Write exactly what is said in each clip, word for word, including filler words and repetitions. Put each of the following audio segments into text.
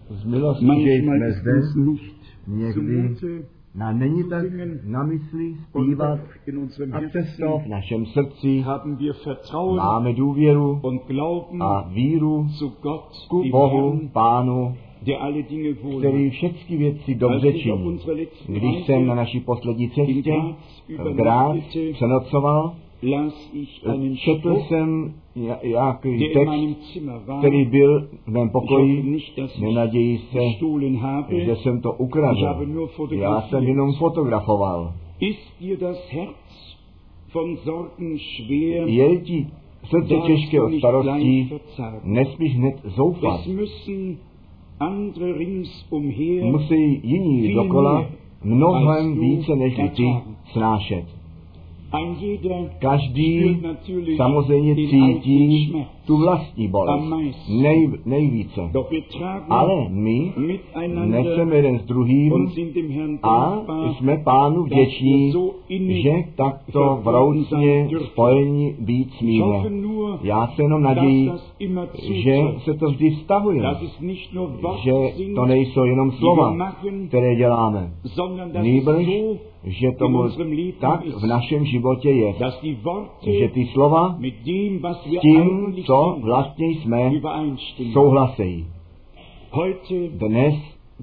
Z milosti, že jsme zde, někdy na není tak na mysli zpívat a přesto v našem srdci máme důvěru a víru ku Bohu, Pánu, který všechny věci dobře činí. Když jsem na naší poslední cestě v Grác přenocoval, četl jsem nějaký text, který byl v mém pokoji, nenaději se, že jsem to ukradl. Já jsem jenom fotografoval. Je ti srdce těžké od starostí, nesmíš hned zoufat. Musí jiní dokola mnohem více než ty snášet. Každý samozřejmě cítí tu vlastní bolest nej, nejvíce. Ale my neseme jeden s druhým a jsme Pánu vděční, že takto vroucně spojení být smíme. Já se jenom naději, že se to vždy vztahuje, že to nejsou jenom slova, které děláme, nýbrž, že tomu tak v našem životě je, že ty slova s tím, co vlastně jsme, souhlasejí. Dnes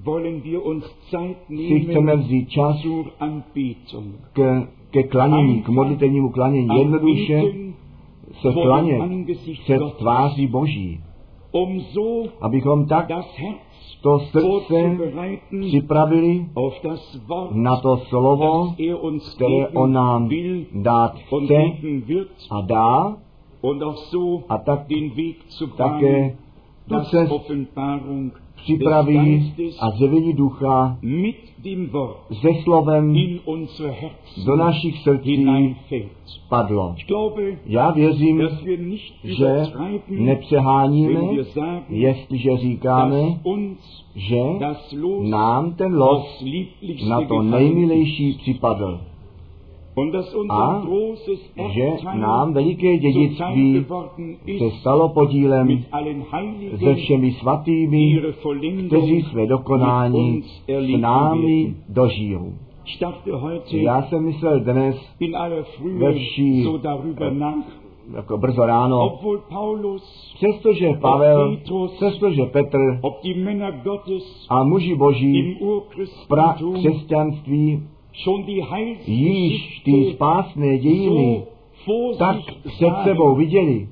si chceme vzít čas k, ke klanění, k modlitevnímu klanění, jednoduše se klanět před tváří Boží, abychom tak to srdce připravili na to slovo, které on nám dát chce a dá, a tak také tu cestu připraví a zjevení ducha se slovem do našich srdcí padlo. Já věřím, že nepřeháníme, jestliže říkáme, že nám ten los na to nejmilejší připadl. A že nám veliké dědictví se stalo podílem se všemi svatými, kteří své dokonání s námi dožijou. Já jsem myslel dnes ve vší jako brzo ráno, přestože Pavel, přestože Petr a muži Boží v prakřesťanství již ty spásné dějiny tak před sebou viděli,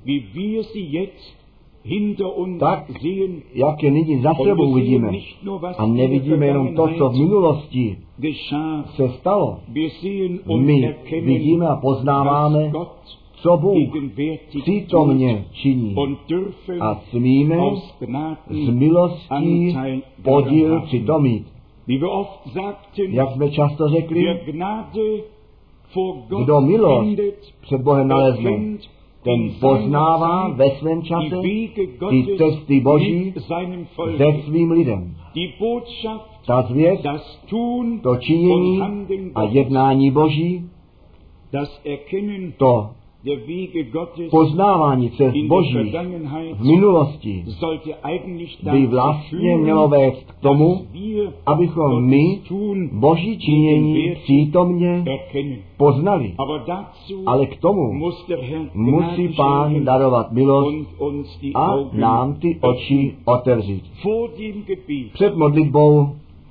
tak, jak je nyní za sebou vidíme. A nevidíme jenom to, co v minulosti se stalo. My vidíme a poznáváme, co Bůh přítomně činí. A smíme z milostí podíl přitom mít. Jak jsme často řekli, kdo milost před Bohem nalezne, ten poznává ve svém čase ty cesty Boží se svým lidem. Ta zvěst, to činění a jednání Boží, to poznávání cest Boží v minulosti by vlastně mělo vést k tomu, abychom my Boží činění přítomně poznali. Ale k tomu musí Pán darovat milost a nám ty oči otevřít. Před modlitbou,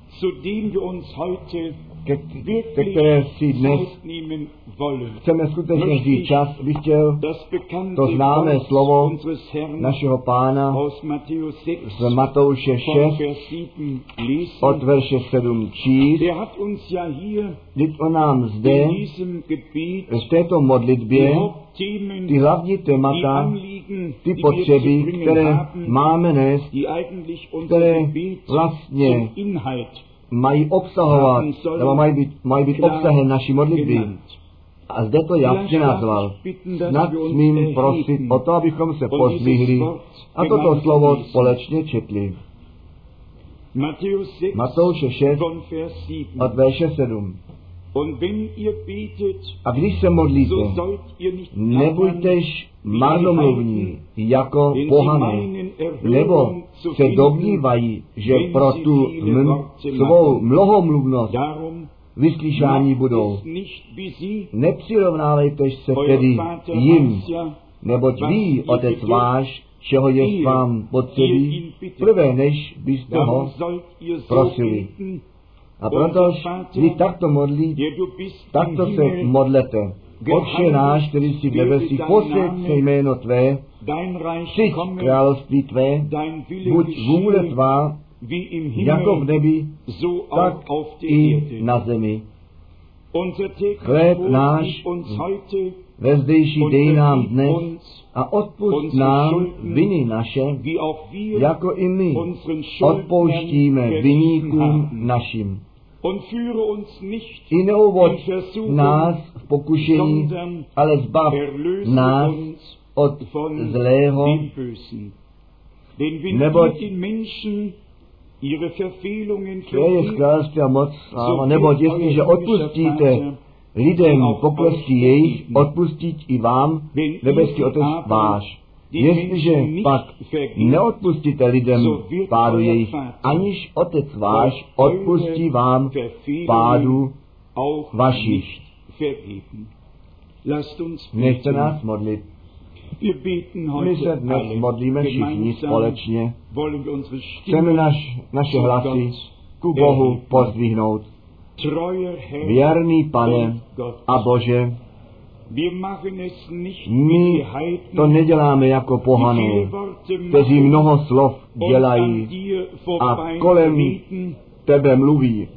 ke, ke které si dnes chceme skutečně vzít čas, bych chtěl to známé slovo našeho Pána z Matouše šest od verše sedm číst. Vždyť on nám zde v této modlitbě ty hlavní témata, ty potřeby, které máme nést, které vlastně mají obsahovat, nebo mají být, mají být obsahem naší modlitby. A zde to jasně nazval. Snad smím prosit o to, abychom se pozdvihli a toto slovo společně četli. Matouše šest od verše sedm. A když se modlíte, nebuďtež marnomluvní jako pohané, nebo se domnívají, že pro tu m- svou mnohomluvnost vyslyšání budou. Nepřirovnávejte se tedy jim, neboť ví, Otec váš, čeho je vám potřebí, prvé než byste ho prosili. A protože vy takto modlíte, takto se modlete. Otče náš, který jsi v nebesích, posvěť se jméno tvé, přijď království tvé, buď vůle tvá, jako v nebi, tak i na zemi. Chléb náš ve zdejší dej nám dnes a odpusť nám viny naše, jako i my odpouštíme viníkům našim. I neuvoď nás v pokušení, ale zbav nás od zlého, neboť to je království a moc, neboť jestliže odpustíte lidem pokleky jejich, odpustit i vám nebeský Otec váš. Jestliže pak neodpustíte lidem pádu jejich, aniž Otec váš odpustí vám pádu vašich. Nechte nás modlit. My se dnes modlíme všichni společně. Chceme naš, naše hlasy ku Bohu pozdvihnout. Věrný Pane a Bože, my to neděláme jako pohané, kteří mnoho slov dělají a kolem tebe mluví.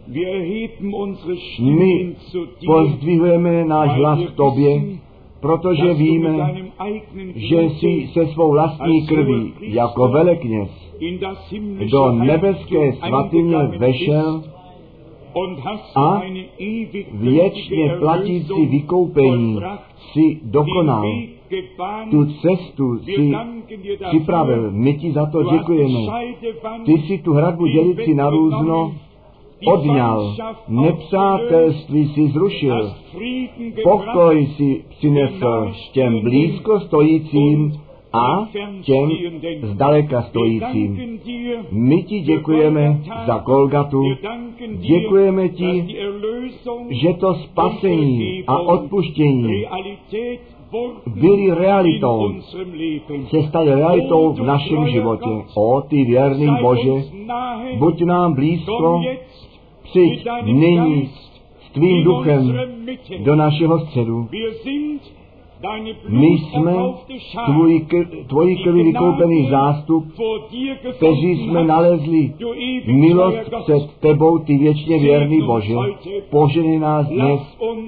My pozdvihujeme náš hlas k tobě, protože víme, že jsi se svou vlastní krví jako velekněz do nebeské svatyně vešel a věčně platící vykoupení si dokonal. Tu cestu si připravil. My ti za to děkujeme. Ty si tu hradbu dělici na různo odňal. Nepřátelství si zrušil. Pokoj si přinesl těm blízko stojícím a těm zdaleka stojícím. My ti děkujeme za Golgatu, děkujeme ti, že to spasení a odpuštění byly realitou, se staly realitou v našem životě. O, ty věrný Bože, buď nám blízko, přijď nyní s tvým duchem do našeho středu. My jsme tvůj, tvoji krví vykoupený zástup, kteří jsme nalezli milost před tebou, ty věčně věrný Bože. Požehnej nás dnes,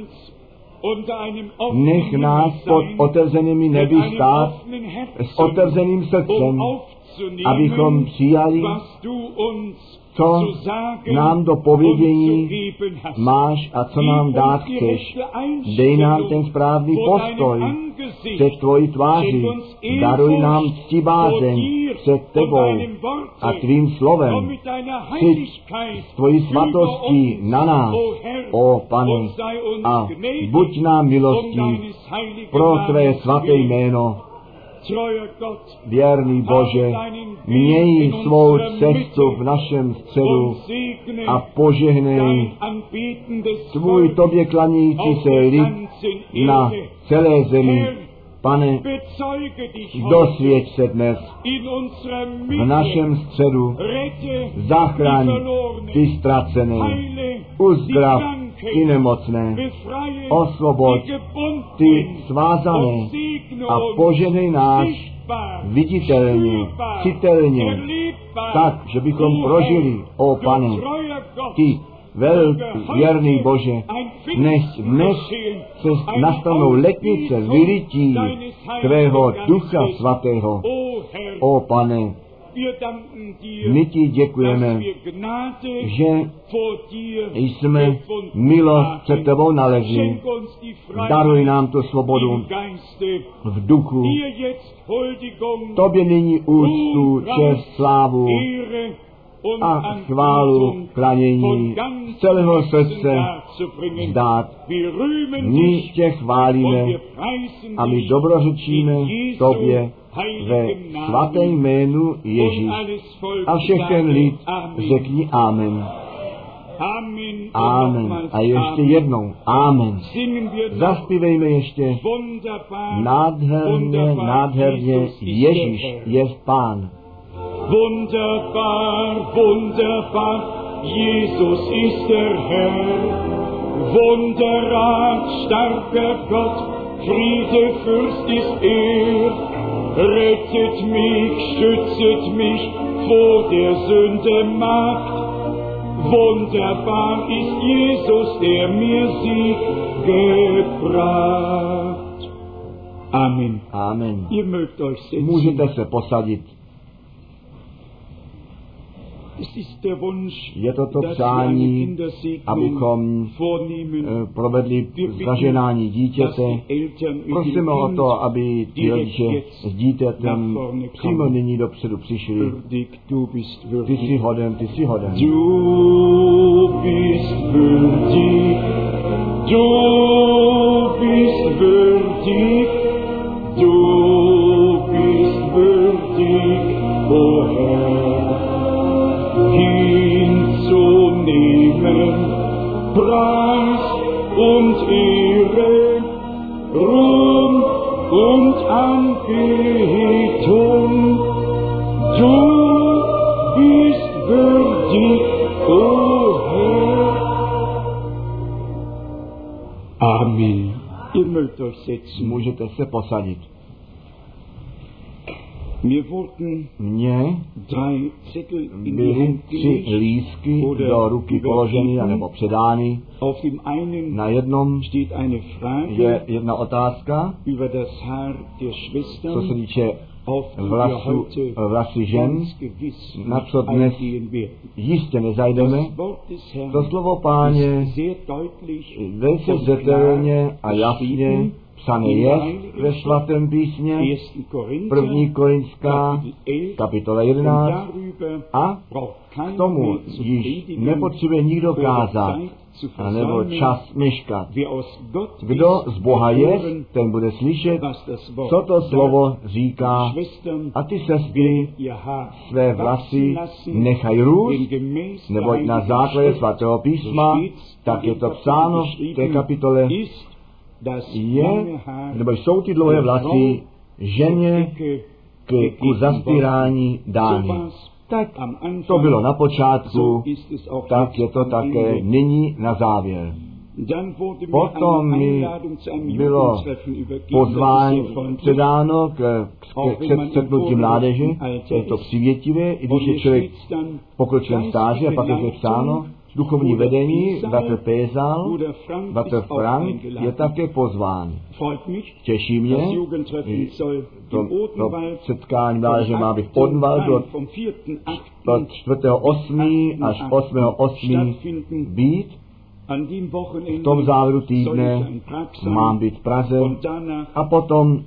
nech nás pod otevřenými nebi stát s otevřeným srdcem, abychom přijali, co nám do povědění máš a co nám dát chceš. Dej nám ten správný postoj před tvojí tváří. Daruj nám ctibázeň před tebou a tvým slovem. Přijď s tvojí svatostí na nás, o Pane, a buď nám milostí pro tvé svaté jméno. Věrný Bože, měj svou cestu v našem středu a požehnej tvůj tobě klanící se lid na celé zemi. Pane, dosvědč se dnes v našem středu, zachraň ty ztracené, uzdrav ty nemocné, osvoboď ty svázané a požehnej nás viditelně, citelně, tak, že bychom prožili, o Pane, ty velký, věrný Bože, než dnes se nastanou letnice vylití tvého Ducha Svatého. O Pane, my ti děkujeme, že jsme milost před tebou nalezli. Daruj nám tu svobodu v duchu. Tobě nyní úctu, čest, slávu a chválu, klanění z celého srdce vzdát. My tě chválíme a my dobrořečíme tobě ve svatém jménu Ježíš. A všechen lid řekni amen. Amen. A ještě jednou. Amen. Zaspívejme ještě. Nádherně, nádherně. Ježíš je Pán. Wunderbar, wunderbar, Jesus ist der Herr. Wunderrat, starker Gott, Friedefürst ist er. Rettet mich, schützet mich vor der Sünde Macht. Wunderbar ist Jesus, der mir Sieg gebracht. Amen. Amen. Ihr mögt euch setzen. Můžete se posadit. Je to to přání, abychom provedli zaženání dítěte. Prosíme o to, aby ti rodiče s dítětem přímo nyní dopředu přišli. Ty jsi hoden, ty jsi hoden. Du bist würdig, du bist würdig, du bist würdig, o Herr. Hinzunehmen, Preis und Ehre, Ruhm und Anbetung. Du bist würdig, o Herr. Amen. Ihr mögt euch setzen. Můžete se posadit. Mně byly tři lístky do ruky položeny nebo předány. Na jednom je jedna otázka, co se týče vlasu, vlasy žen, na co dnes jistě nezajdeme. To slovo Páně velice zřetelně a jasně psané je ve svatém písmě, první Korintská, kapitola jedenáct, a k tomu již nepotřebuje nikdo kázat, anebo čas meškat. Kdo z Boha je, ten bude slyšet, co to slovo říká, a ty sestry své vlasy nechají růst, neboť na základě svatého písma, tak je to psáno v té kapitole, je, nebo jsou ty dlouhé vlasy ženě k, ku zastírání dány. Tak to bylo na počátku, tak je to také nyní na závěr. Potom mi bylo pozvání předáno k, k, k setnutí mládeže, je to přivětivé, i když je člověk v pokročilém stáži, a pak je to psáno, duchovní vedení, bratr Pézal, bratr Frank je také pozván. Těší mě, to, to setkání mládeže má být v Odenwaldu od, od čtvrtého osmého až osmého osmého být. V tom závěru týdne mám být v Praze a potom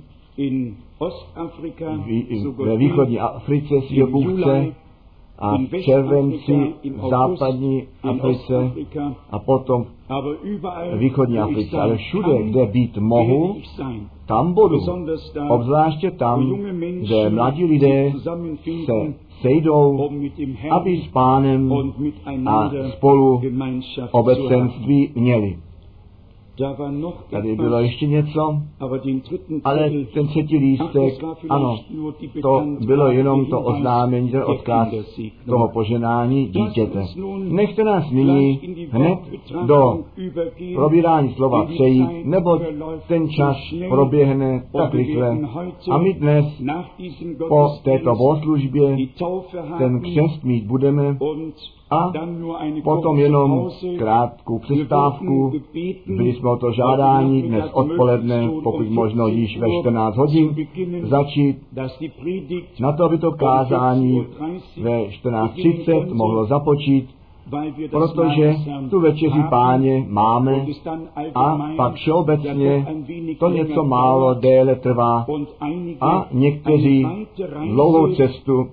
ve východní Africe si Bůh chce, a v červenci v západní Africe a potom v východní Africe. Ale všude, kde být mohu, tam budu. Obzvláště tam, kde mladí lidé se sejdou, aby s Pánem a spolu obecenství měli. Tady bylo ještě něco, ale ten třetí lístek, ano, to bylo jenom to oznámení, ten odkaz toho poženání dítěte. Nechte nás nyní hned do probírání slova přejít, nebo ten čas proběhne tak rychle. A my dnes po této bohoslužbě ten křest mít budeme a potom jenom krátkou přestávku. Byli jsme o to žádání dnes odpoledne, pokud možno již ve čtrnáct hodin začít, na to, aby to kázání ve čtrnáct třicet mohlo započít. protože tu večeři Páně máme a pak všeobecně to něco málo déle trvá a někteří dlouhou cestu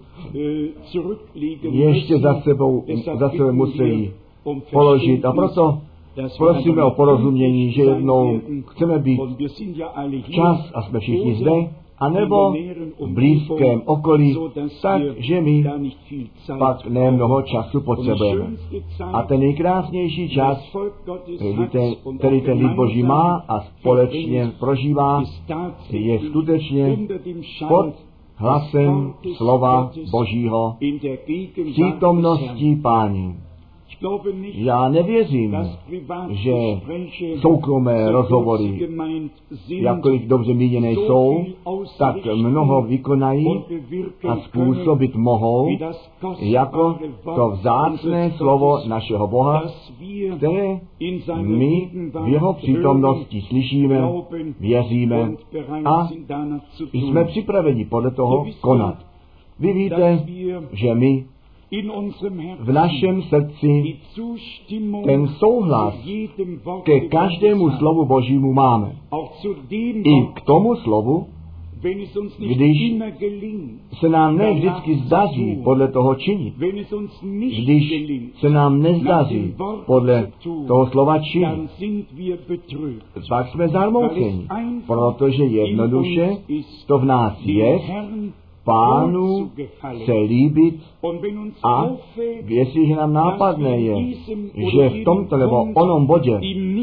ještě za sebou, za sebou musí položit. A proto prosíme o porozumění, že jednou chceme být včas a jsme všichni zde, anebo v blízkém okolí, tak, že my pak ne mnoho času potřebujeme. A ten nejkrásnější čas, který ten lid Boží má a společně prožívá, je skutečně pod hlasem slova Božího v přítomnosti Páně. Já nevěřím, že soukromé rozhovory, jakkoliv dobře míněné jsou, tak mnoho vykonají a způsobit mohou, jako to vzácné slovo našeho Boha, které my v jeho přítomnosti slyšíme, věříme a jsme připraveni podle toho konat. Vy víte, že my v našem srdci ten souhlas ke každému slovu Božímu máme. I k tomu slovu, když se nám ne vždycky zdaří podle toho činit, když se nám nezdaří podle toho slova činit, pak jsme zarmouceni, protože jednoduše to v nás je, Pánu se líbit a jestliže nám nápadné je, že v tomto nebo onom bodě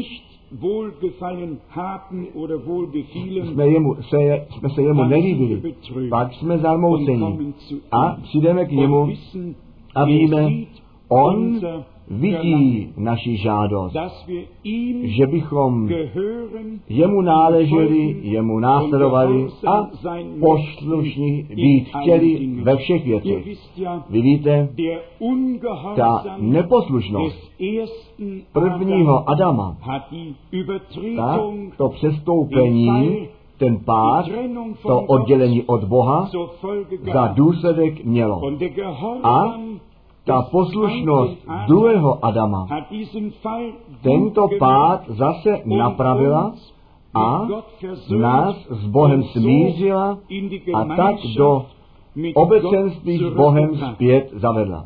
jsme, jemu, se, jsme se jemu nelíbili, pak jsme zarmouceni a přijdeme k němu a víme, on vidí naši žádost, že bychom jemu náleželi, jemu následovali a poslušní být chtěli ve všech věcech. Vy víte, ta neposlušnost prvního Adama, tak to přestoupení, ten pád, to oddělení od Boha za důsledek mělo. A ta poslušnost druhého Adama tento pád zase napravila a nás s Bohem smířila a tak do obecenství s Bohem zpět zavedla.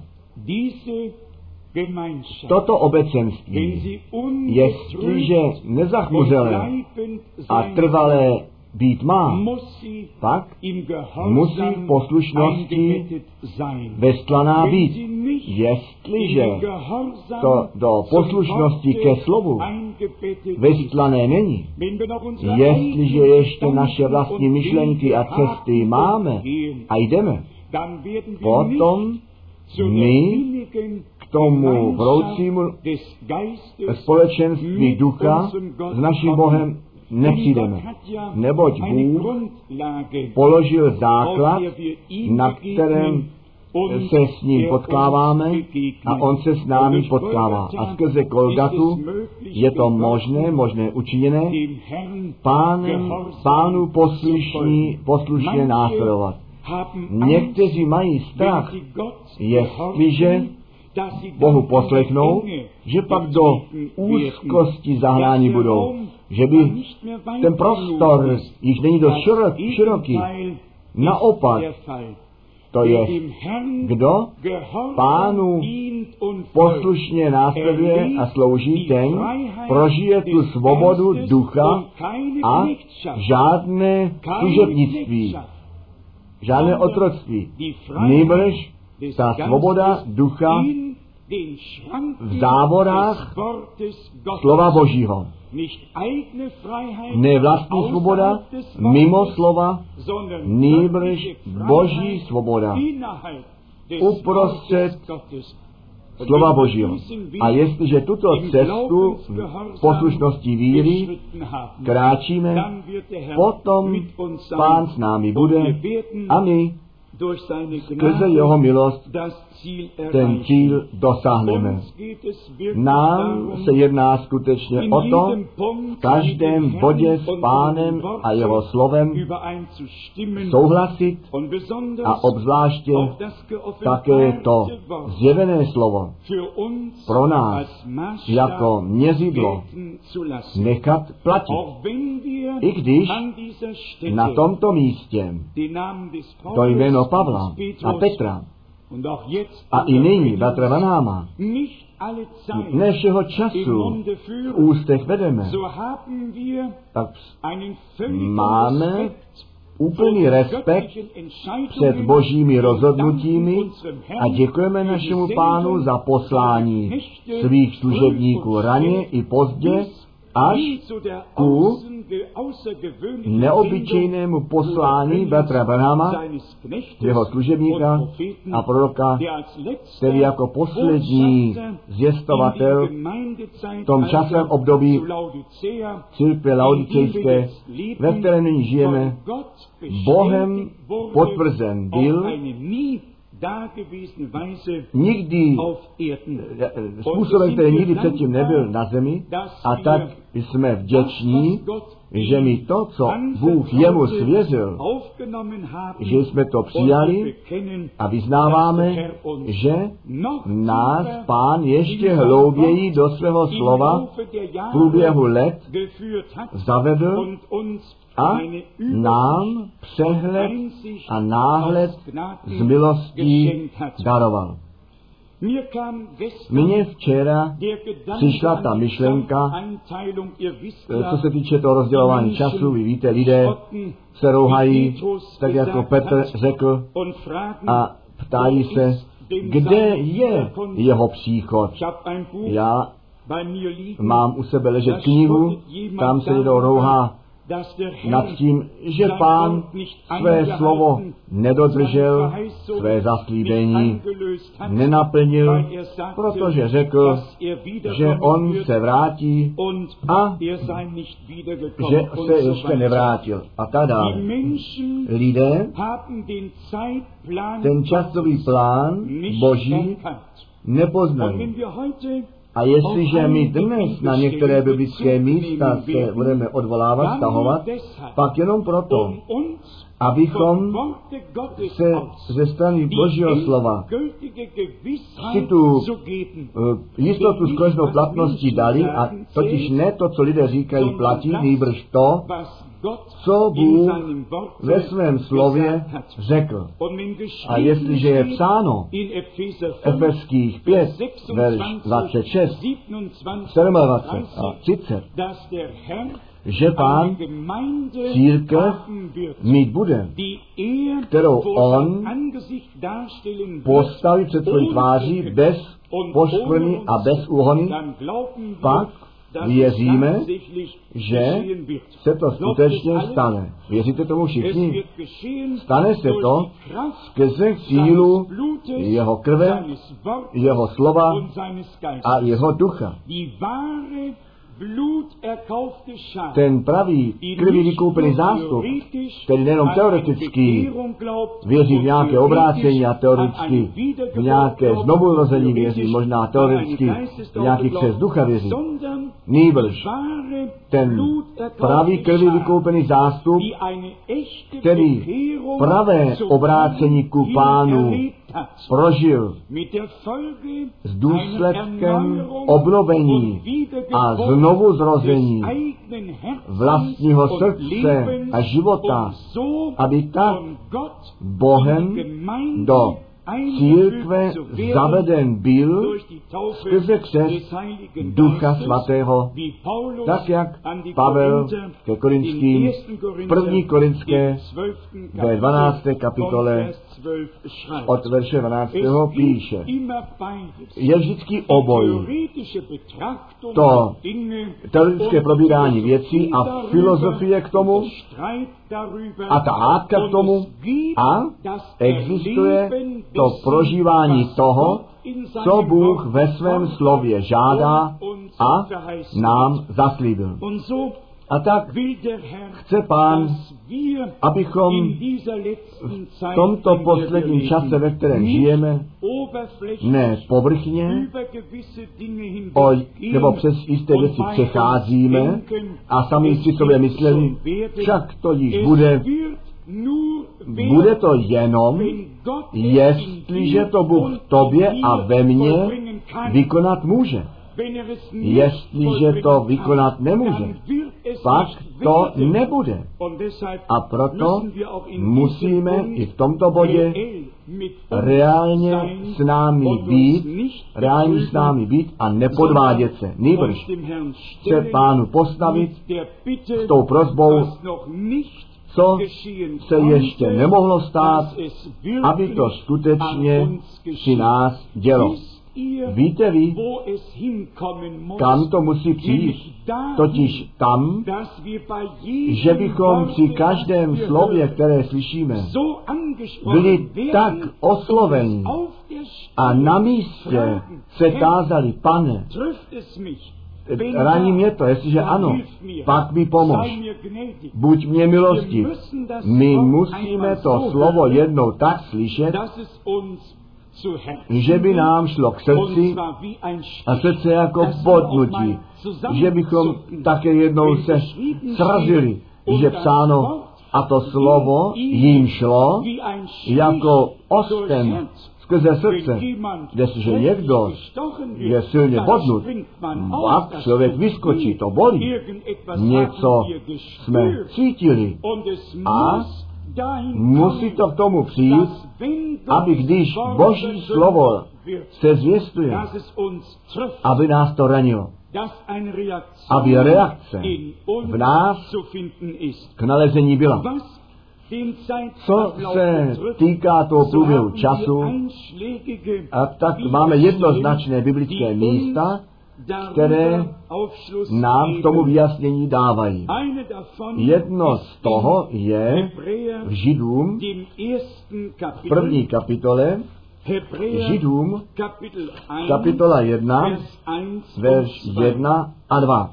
Toto obecenství, jestliže nezachmuzelé a trvalé být má, pak musí v poslušnosti vestlaná být. Jestliže to do poslušnosti ke slovu vestlané není, jestliže ještě naše vlastní myšlenky a cesty máme a jdeme, potom my k tomu vroucímu společenství ducha s naším Bohem nepřijdeme, neboť Bůh položil základ, na kterém se s ním potkáváme a on se s námi potkává. A skrze Golgatu je to možné, možné učiněné, pánem, pánu poslušní, poslušně následovat. Někteří mají strach, jestliže Bohu poslechnou, že pak do úzkosti zahrání budou, že by ten prostor již není dost široký. Naopak, to je, kdo Pánu poslušně následuje a slouží, ten prožije tu svobodu ducha a žádné služebnictví, žádné otroctví. Nýbrž ta svoboda ducha v závorách slova Božího. Ne vlastní svoboda mimo slova, nýbrž Boží svoboda uprostřed slova Božího. A jestliže tuto cestu poslušnosti víry kráčíme, potom Pán s námi bude a my skrze jeho milost ten cíl dosáhneme. Nám se jedná skutečně o to, v každém bodě s Pánem a jeho slovem souhlasit a obzvláště také to zjevené slovo pro nás jako měřidlo nechat platit. I když na tomto místě to jméno Pavla a Petra a i nyní bratra Vanáma ne všeho času v ústech vedeme, tak máme úplný respekt před božími rozhodnutími a děkujeme našemu Pánu za poslání svých služebníků raně i pozdě až ku neobyčejnému poslání bratra Branhama, jeho služebníka a proroka, který jako poslední zvěstovatel v tom časovém období církve laodicejské, ve které nyní žijeme, Bohem potvrzen byl nikdy způsobem, který nikdy předtím nebyl na zemi, a tak jsme vděční, že mi to, co Bůh jemu svěřil, že jsme to přijali a vyznáváme, že nás Pán ještě hlouběji do svého slova v průběhu let zavedl a nám přehled a náhled z milostí daroval. Mně včera přišla ta myšlenka, co se týče toho rozdělování času. Vy víte, lidé se rouhají, tak jako Petr řekl, a ptají se, kde je jeho příchod. Já mám u sebe ležet knihu, tam se někdo rouhá nad tím, že Pán své slovo nedodržel, své zaslíbení nenaplnil, protože řekl, že on se vrátí a že se ještě nevrátil. A tak dále. Lidé ten časový plán Boží nepoznali. A jestliže my dnes na některé biblické místa se budeme odvolávat, stahovat, pak jenom proto, abychom se ze strany Božího slova si tu uh, jistotu s konečnou platností dali, a totiž ne to, co lidé říkají, platí, nýbrž to, co Bůh ve svém slově řekl. A jestliže je psáno Efeských pět, verš dvacet šest, dvacet sedm a třicet, že Pán církev mít bude, kterou on postaví před svou tváří bez poškvrny a bez úhony, pak věříme, že se to skutečně stane. Věříte tomu všichni? Stane se to skrze sílu jeho krve, jeho slova a jeho ducha. Ten pravý krví vykoupený zástup, který nejenom teoreticky věří v nějaké obrácení a teoreticky v nějaké znovurození věří, možná teoreticky v nějaký křest ducha věří, nýbrž ten pravý krví vykoupený zástup, který pravé obrácení ku Pánu prožil s důsledkem obnovení a znovu zrození vlastního srdce a života, aby tak Bohem do církve zaveden byl skrze křest Ducha Svatého, tak jak Pavel ke Korinským první Korinské ve dvanácté kapitole od verše dvanáctého píše. Je vždycky oboj. To teoretické probírání věcí a filozofie k tomu a ta hádka k tomu a existuje to prožívání toho, co Bůh ve svém slově žádá a nám zaslíbil. A tak chce Pán, abychom v tomto posledním čase, ve kterém žijeme, ne povrchně, o, nebo přes jisté věci přecházíme a sami si sobě mysleli, však to již bude, bude to jenom, jestliže to Bůh v tobě a ve mně vykonat může. Jestliže to vykonat nemůže, pak to nebude. A proto musíme i v tomto bodě reálně s námi být, reálně s námi být a nepodvádět se. Nýbrž chce Pánu postavit s tou prosbou, co se ještě nemohlo stát, aby to skutečně při nás dělo. Víte vy, kam to musí přijít? Totiž tam, že bychom při každém slově, které slyšíme, byli tak osloveni a na místě se tázali, Pane, raní mě to, jestliže ano, pak mi pomož. Buď mě milostiv. My musíme to slovo jednou tak slyšet, že by nám šlo k srdci a srdce jako bodnutí, že bychom také jednou se srazili, že psáno, a to slovo jim šlo jako osten skrze srdce, jestliže někdo je silně bodnut, pak člověk vyskočí, to bolí. Něco jsme cítili a musí to k tomu přijít, aby když Boží slovo se zvěstuje, aby nás to ranilo. Aby reakce v nás k nalezení byla. Co se týká toho průběhu času, a tak máme jednoznačné biblické místa, které nám k tomu vyjasnění dávají. Jedno z toho je v Židům, v první kapitole, Židům, kapitola jedna, verš jedna a dva.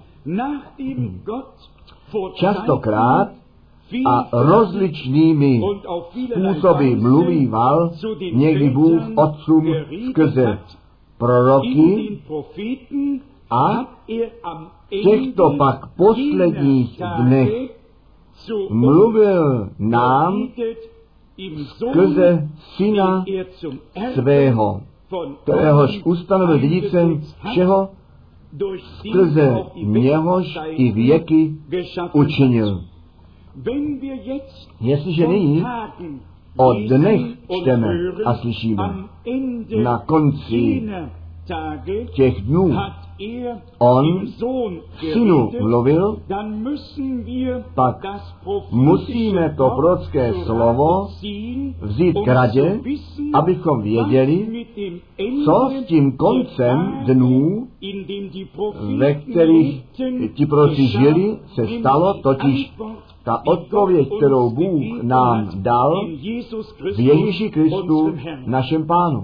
Častokrát a rozličnými způsoby mluvíval někdy Bůh otcům skrze proroky a v těchto pak posledních dnech mluvil nám skrze syna svého, kteréhož ustanovil dědicem všeho, skrze něhož i věky učinil. Jestliže nyní o dnech čteme a slyšíme, na konci těch dnů on synu mluvil, pak musíme to prorocké slovo vzít k radě, abychom věděli, co s tím koncem dnů, ve kterých ti proroci žili, se stalo, totiž ta odpověď, kterou Bůh nám dal v Ježíši Kristu, našem Pánu.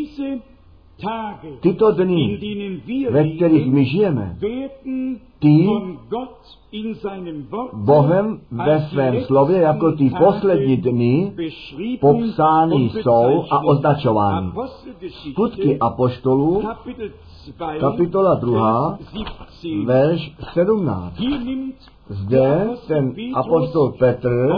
Tyto dny, ve kterých my žijeme, ty Bohem ve svém slově jako ty poslední dny popsány jsou a označovány. Skutky apoštolů, kapitola druhá, verš sedmnáct. Zde ten apostol Petr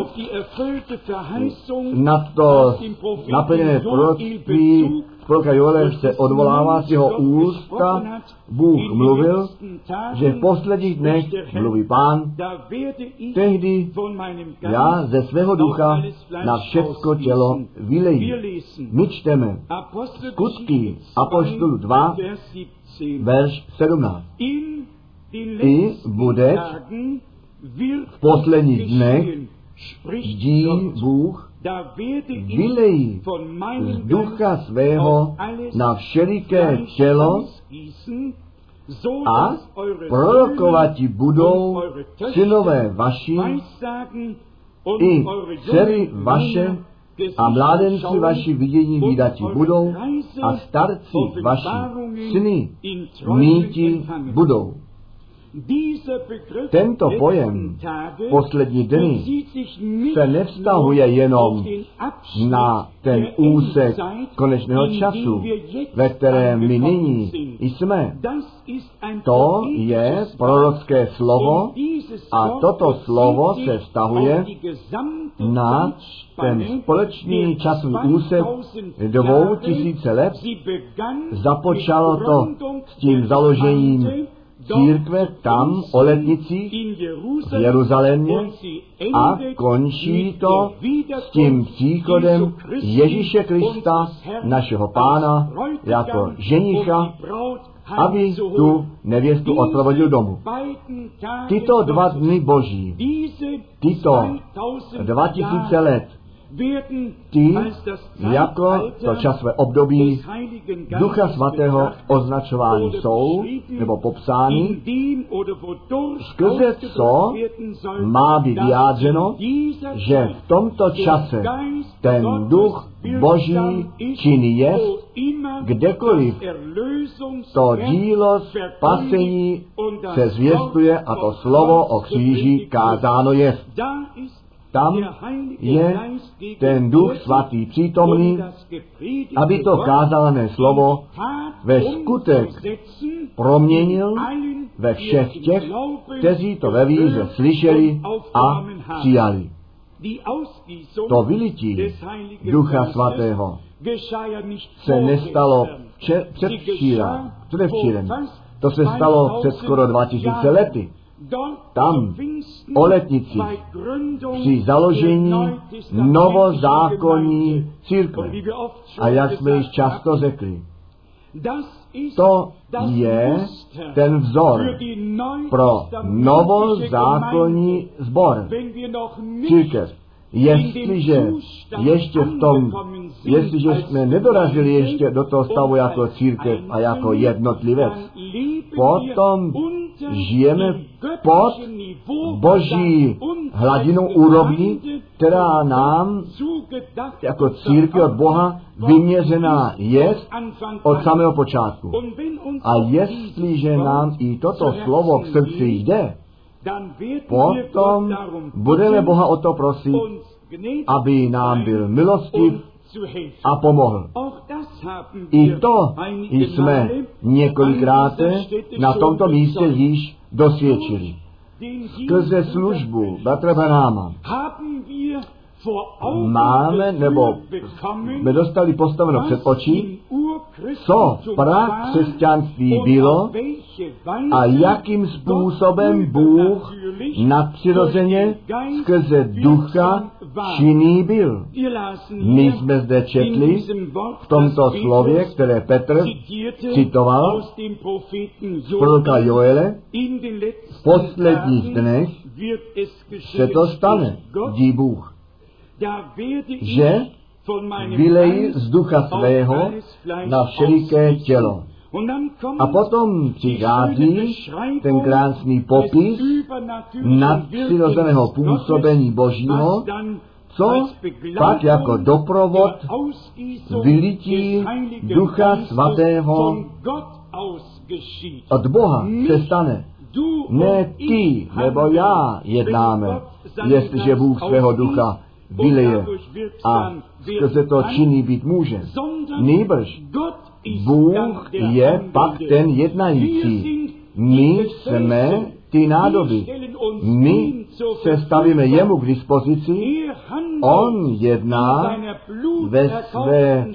na to naplněné proroctví proroka Joela se odvolává z jeho ústa. Bůh mluvil, že v posledních dnech mluví Pán, tehdy já ze svého ducha na všecko tělo vylejím. My čteme Skutky apoštolů dva, verš sedmnáct. I bude v posledních dnech dí Bůh vylejí z ducha svého na všeliké tělo a prorokovati budou synové vaši i dcery vaše a mládenci vaši vidění vídati budou a starci vaši syny míti budou. Tento pojem poslední dny se nevztahuje jenom na ten úsek konečného času, ve kterém my nyní jsme. To je prorocké slovo a toto slovo se vztahuje na ten společný časový úsek dvou tisíce let. Započalo to s tím založením církve tam o letnicích v Jeruzalémě a končí to s tím příchodem Ježíše Krista, našeho Pána, jako ženicha, aby tu nevěstu odprovodil domů. Tyto dva dny Boží, tyto dva tisíce let, ty jako to časové období Ducha Svatého označovány jsou, nebo popsány, skrze co má být vyjádřeno, že v tomto čase ten Duch Boží činný je, kdekoliv to dílo spasení se zvěstuje a to slovo o kříži kázáno je. Tam je ten Duch Svatý přítomný, aby to kázané slovo ve skutek proměnil ve všech těch, kteří to ve víře slyšeli a přijali. To vylití Ducha Svatého se nestalo vče- předvčírem, předevčírem. To se stalo před skoro dva tisíce lety. Tam, o letnici, při založení novozákonní církve. A jak jsme již často řekli, to je ten vzor pro novozákonní sbor, církev. Jestliže ještě v tom, jestliže jsme nedorazili ještě do toho stavu jako církev a jako jednotlivec, potom žijeme pod Boží hladinou úrovni, která nám jako církev od Boha vyměřená je od samého počátku. A jestliže nám i toto slovo k srdci jde, potom budeme Boha o to prosit, aby nám byl milostiv a pomohl. I to jsme několikrát na tomto místě již dosvědčili. Skrze službu bratra Branhama máme, nebo jsme dostali postaveno před oči, co prach křesťanství bylo a jakým způsobem Bůh nadpřirozeně skrze ducha činný byl. My jsme zde četli v tomto slově, které Petr citoval z proroka Joele, v posledních dnech se to stane, dí Bůh, že vylejí z ducha svého na všeliké tělo. A potom přichází ten krásný popis nadpřirozeného působení Božího, co pak jako doprovod vylití Ducha Svatého od Boha se stane. Ne ty nebo já jednáme, jestliže Bůh svého ducha vyleje a skrze to činný být může. Nýbrž Bůh je pak ten jednající. My jsme ty nádoby. My se stavíme jemu k dispozici. On jedná ve své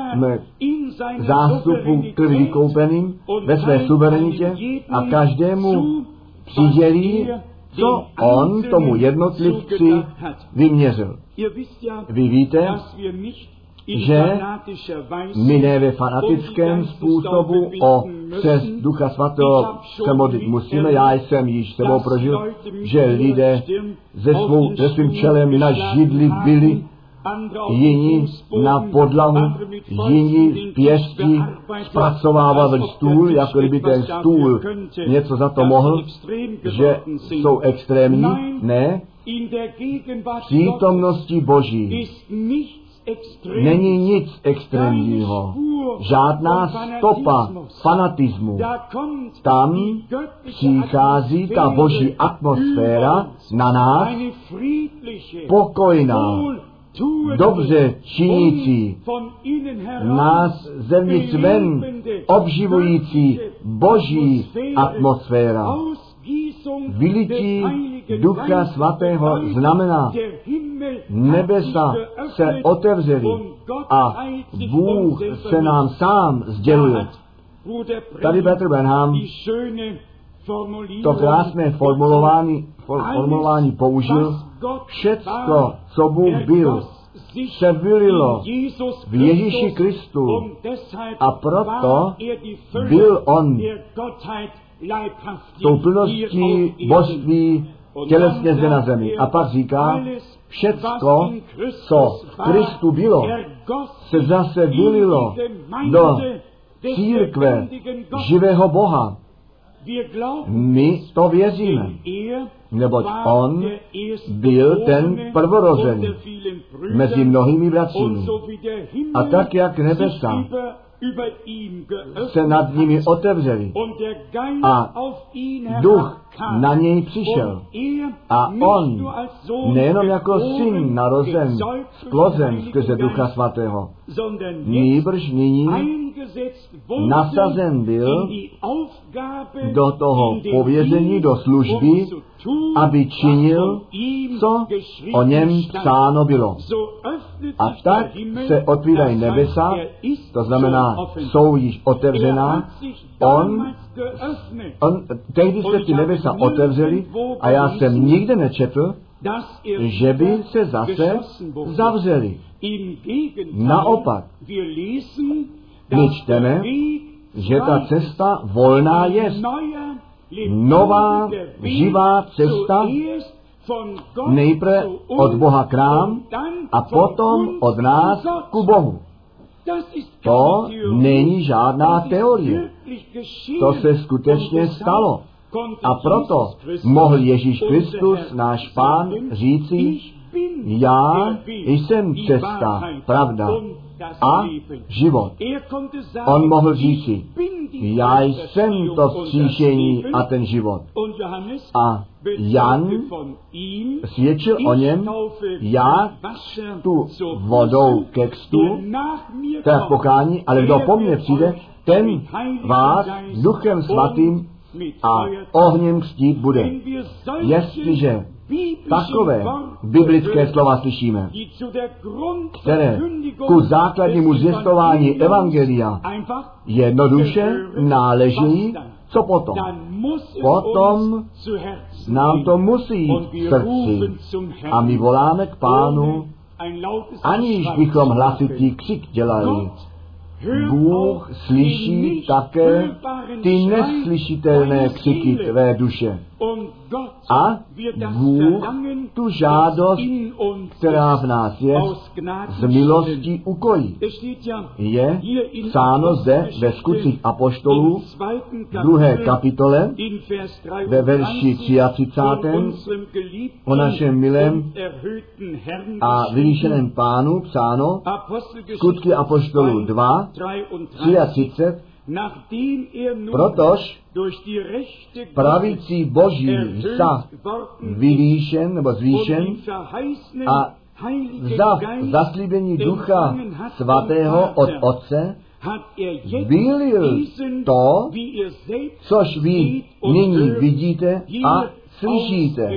zástupu krví vykoupeným, ve své suverenitě a každému přidělí, co on tomu jednotlivci vyměřil. Vy víte, že my ne ve fanatickém způsobu o přes Ducha Svatého se modlit musíme. Já jsem již sebou prožil, že lidé ze, svou, ze svým čelem na židli byli, jiní na podlahu, jiní pěstí zpracovávali stůl, jako kdyby ten stůl něco za to mohl, že jsou extrémní. Ne, v přítomnosti Boží není nic extrémního, žádná stopa fanatismu. Tam přichází ta boží atmosféra na nás, pokojná, dobře činící, nás zevnitř ven obživující boží atmosféra. Vylití Ducha Svatého znamená, nebesa se otevřely a Bůh se nám sám sděluje. Tady Petr Branham to krásné formulování, formulování použil. Všecko, co Bůh byl, se vylilo v Ježíši Kristu a proto byl on tou plností božství tělesně zde na zemi. A pak říká, všecko, co v Kristu bylo, se zase vylilo do církve živého Boha. My to věříme, neboť on byl ten prvorozený mezi mnohými bratřími. A tak, jak nebesa se nad nimi otevřeli a duch na něj přišel. A on, nejenom jako syn narozen z plozem skrze Ducha Svatého, nýbrž nyní nasazen byl do toho pověření, do služby, aby činil, co o něm psáno bylo. A tak se otvírají nebesa, to znamená, jsou již otevřená. On, on, tehdy se ty nebesa otevřely a já jsem nikde nečetl, že by se zase zavřely. Naopak, my čteme, že ta cesta volná je. Nová, živá cesta, nejprve od Boha k nám a potom od nás ku Bohu. To není žádná teorie. To se skutečně stalo. A proto mohl Ježíš Kristus, náš Pán, říci, já jsem cesta, pravda a život. On mohl říci, já jsem to vzkříšení a ten život. A Jan svědčil o něm, já tu vodou ke kstu, teda k pokání, ale kdo po mně přijde, ten vás Duchem Svatým a ohněm kstít bude. Jestliže takové biblické slova slyšíme, které ku základnímu zvěstování evangelia jednoduše náležejí, co potom? Potom nám to musí jít v srdci a my voláme k Pánu, aniž bychom hlasitý křik dělali. Bůh slyší také ty neslyšitelné křiky tvé duše. A Bůh tu žádost, která v nás je, z milostí ukojí. Je psáno zde ve Skutcích apoštolů v druhé kapitole ve verši třicátém třetím o našem milém a vyvýšeném Pánu psáno Skutky apoštolů dva, třicet tři, protož pravicí Boží vsah vyvýšen nebo zvýšen a za zaslíbení Ducha Svatého od Otce vylil to, což vy nyní vidíte a slyšíte.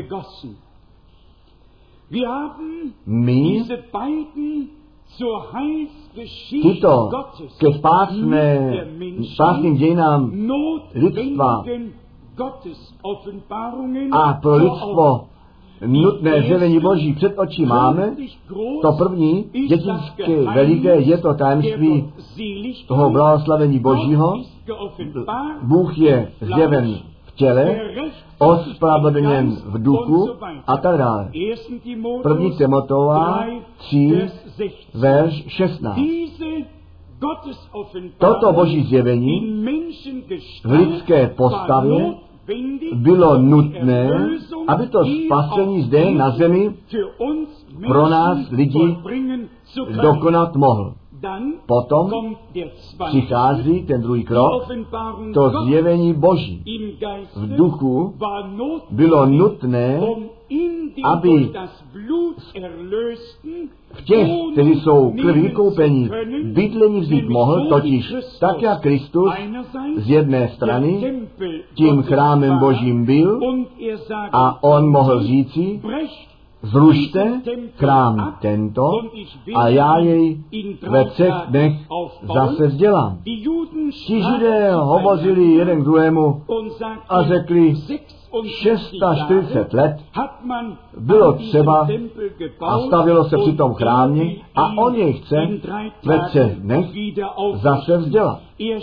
My tyto ke spásné, spásným dějinám lidstva a pro lidstvo nutné zjevení Boží před očí máme. To první, dětinské veliké, je to tajemství toho blahoslavení Božího. Bůh je zjeven v těle, ospravedlněn v duchu a tak dále. První Timoteova tři, verš šestnáct. Toto Boží zjevení v lidské postavě bylo nutné, aby to spasení zde na zemi pro nás lidi dokonat mohl. Potom přichází ten druhý krok, to zjevení Boží. V duchu bylo nutné, aby v těch, kteří jsou krví vykoupení, bydlení vzít mohl, totiž tak, jak Kristus z jedné strany tím chrámem Božím byl a on mohl říci, zrušte chrám tento a já jej ve třech dnech zase vzdělám. Ti Židé hovořili jeden k druhému a řekli, čtyřicet šest let bylo třeba a stavilo se při tom chrámě a on jej chce ve třech dnech zase vzdělat.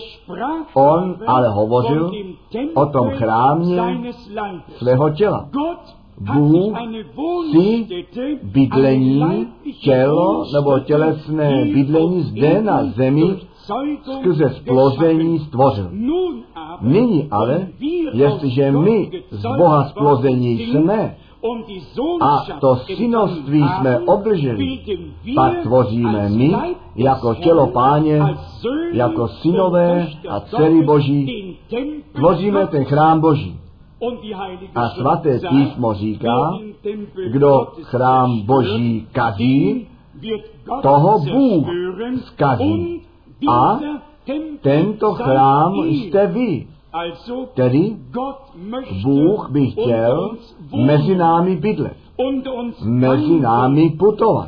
On ale hovořil o tom chrámě svého těla. Bůh si bydlení, tělo nebo tělesné bydlení zde na zemi skrze splození stvořil. Nyní ale, jestliže my z Boha splození jsme a to synoství jsme obdrželi, pak tvoříme my jako tělo Páně, jako synové a dcery Boží, tvoříme ten chrám Boží. A svaté písmo říká, kdo chrám Boží kazí, toho Bůh zkazí. A tento chrám jste vy. Tedy Bůh by chtěl mezi námi bydlet, mezi námi putovat,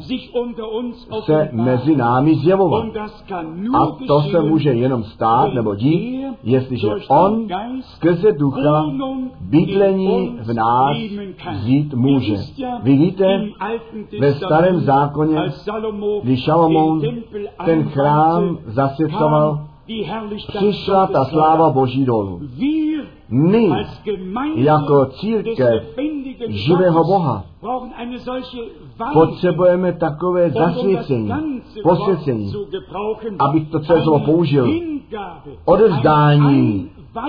se mezi námi zjevovat. A to se může jenom stát nebo dít, jestliže on skrze ducha bydlení v nás vzít může. Vy víte, ve starém zákoně, když Šalomoun ten chrám zasvěcoval, přišla ta sláva Boží dolů. My, jako církev živého Boha, potřebujeme takové zasvěcení, posvěcení, abych to celé slovo použil, odevzdání,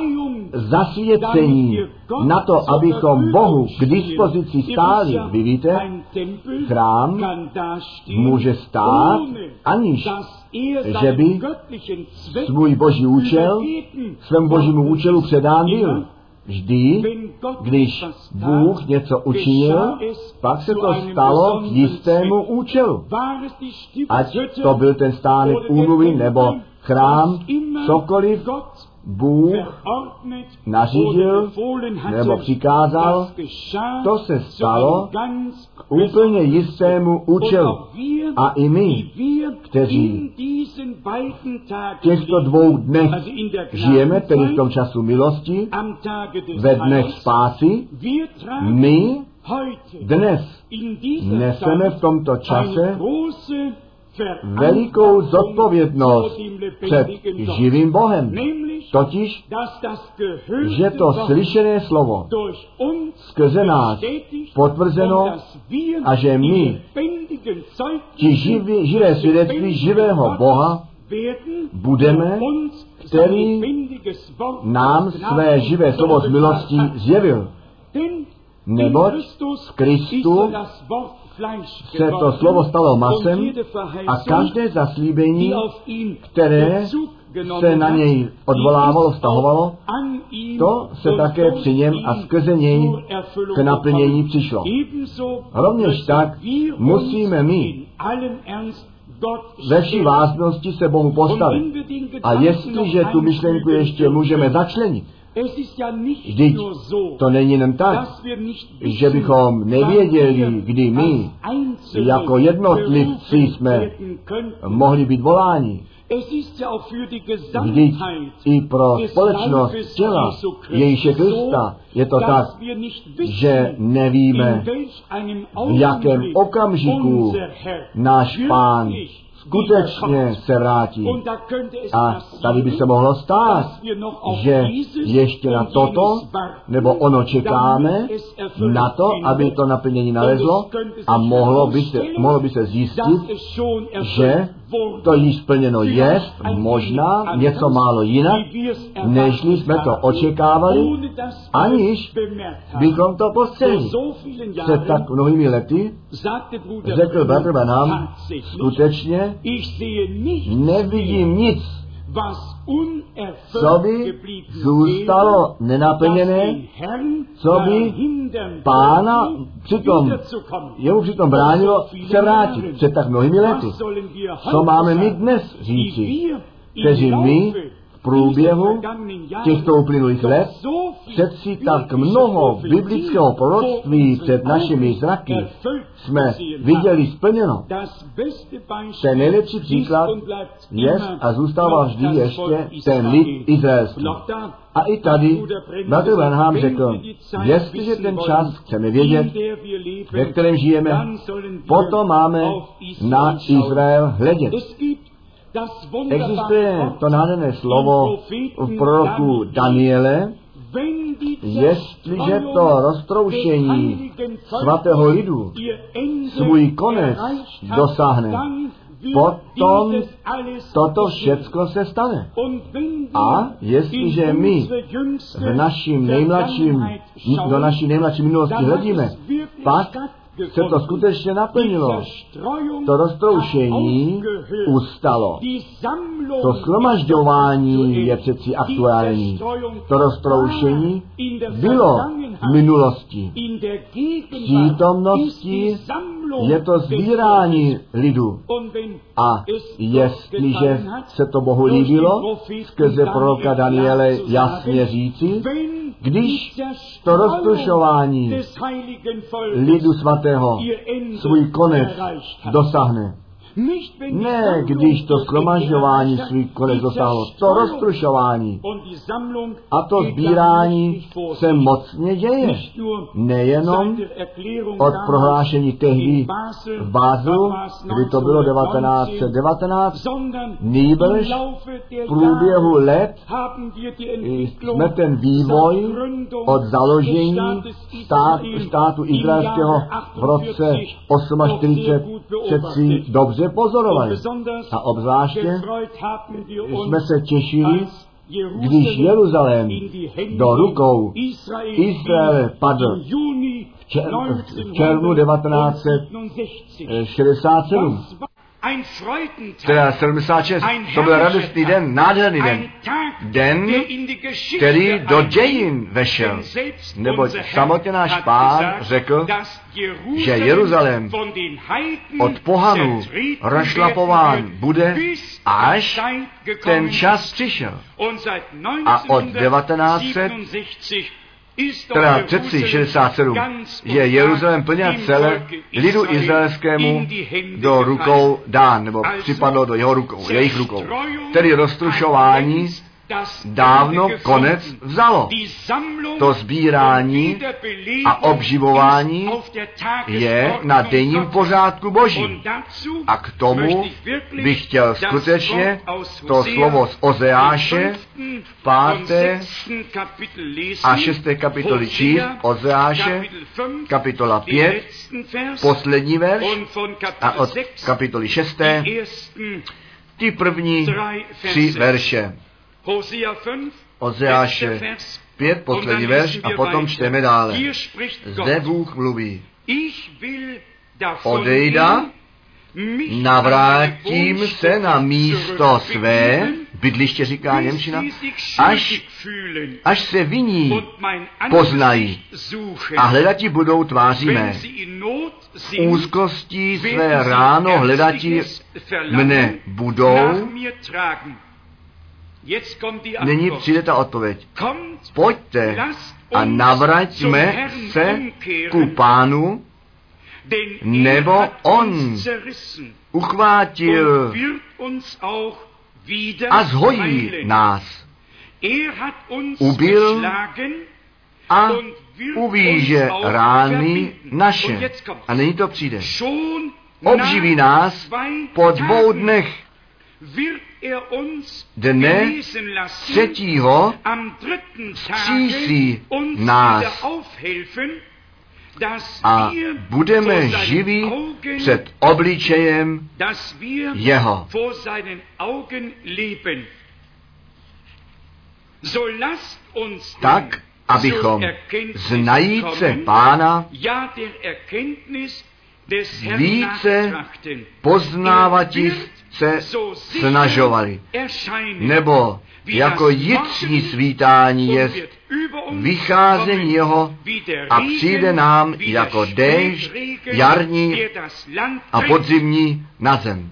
zasvěcení na to, abychom Bohu k dispozici stáli. Vy víte, chrám může stát, aniž že by svůj boží účel, svému božímu účelu předán byl. Vždy, když Bůh něco učinil, pak se to stalo k jistému účelu. Ať to byl ten stánek úmluvy nebo chrám, cokoliv Bůh nařídil nebo přikázal, to se stalo k úplně jistému účelu. A i my, kteří v těchto dvou dnech žijeme, tedy v tom času milosti, ve dnech spásy, my dnes neseme v tomto čase velikou zodpovědnost před živým Bohem. Totiž, že to slyšené slovo skrze nás potvrzeno a že my, ti živí, živé svědectví živého Boha, budeme, který nám své živé slovo z milostí zjevil. Neboť v Kristu se to slovo stalo masem a každé zaslíbení, které se na něj odvolávalo, vztahovalo, to se také při něm a skrze něj k naplnění přišlo. Rovněž tak musíme my ve vší vážnosti se Bohu postavit. A jestliže tu myšlenku ještě můžeme začlenit, vždyť to není jen tak, že bychom nevěděli, kdy my jako jednotlivci jsme mohli být voláni. Vždyť i pro společnost těla Ježíše Krista je to tak, že nevíme, v jakém okamžiku náš Pán skutečně se vrátí. A tady by se mohlo stát, že ještě na toto nebo ono čekáme, na to, aby to naplnění nalezlo a mohlo by se, mohlo by se zjistit, že to již splněno je, možná něco málo jinak, než jsme to očekávali, aniž bychom to postřehli. Před tak mnohými lety řekl bratr Branham, skutečně nevidím nic, co by zůstalo nenaplněné, co by Pána přitom, jemu přitom bránilo se vrátit před tak mnohými lety. Co máme my dnes říci, kteří my v průběhu těchto uplynulých let přeci tak mnoho biblického proroctví před našimi zraky jsme viděli splněno. Ten nejlepší příklad je a zůstává vždy ještě ten lid izraelský. A i tady bratr Branham řekl, jestliže ten čas chceme vědět, ve kterém žijeme, potom máme na Izrael hledět. Existuje to nádherné slovo v proroku Daniele, jestliže to roztroušení svatého lidu svůj konec dosáhne, potom toto všecko se stane. A jestliže my v naším nejmladším, do naší nejmladší minulosti hledíme, pak se to skutečně naplnilo. To roztroušení ustalo. To shromažďování je přeci aktuální. To roztroušení bylo v minulosti. V přítomnosti je to sbírání lidu. A jestliže se to Bohu líbilo, skrze proroka Daniele jasně říci, když to roztroušování lidu svatého svůj konec dosáhne. Ne, když to shromažďování svůj konec dosáhlo, to roztrušování a to sbírání se mocně děje. Nejenom od prohlášení tehdy v Bázlu, kdy to bylo devatenáct set devatenáct, nýbrž v průběhu let jsme ten vývoj od založení stát, státu izraelského v roce čtyřicet osm přeci dobře pozorovali. A obzvláště jsme se těšili, když Jeruzalém do rukou Izraele padl v, čer, v červnu devatenáct set šedesát sedm. Teda sedmdesát šest. To byl radostný den, nádherný den. Den, který do dějin vešel. Neboť samotně náš Pán řekl, že Jeruzalém od pohanů rozšlapován bude, až ten čas přišel. A od devatenáct set teda přeci šedesát sedm je Jeruzalém plně celé lidu izraelskému do rukou dán, nebo připadlo do jeho rukou, jejich rukou. Tedy roztrušování dávno konec vzalo. To sbírání a obživování je na denním pořádku Božím. A k tomu bych chtěl skutečně to slovo z Ozeáše v páté a šesté kapitoly číst. Ozeáše, kapitola pět, poslední verš, a od kapitoly šesté ty první tři verše. Ozeáše pět, poslední verš, a potom čteme dále. Zde Bůh mluví. Odejda, navrátím se na místo své, bydliště říká němčina, až, až se viní poznají a hledati budou tváří mé. Úzkostí své ráno hledati mne budou. Nyní přijde ta odpověď. Pojďte a navraťme se ku Pánu, nebo on uchvátil a zhojí nás. Ubil a uvíže rány naše. A nyní to přijde. obživí nás po dvou dnech. Dne třetího vzkřísí nás a budeme živí před obličejem jeho. Tak, abychom znajíce Pána více poznávatis se snažovali, nebo jako jitřní svítání je vycházení jeho a přijde nám jako déšť jarní a podzimní na zem.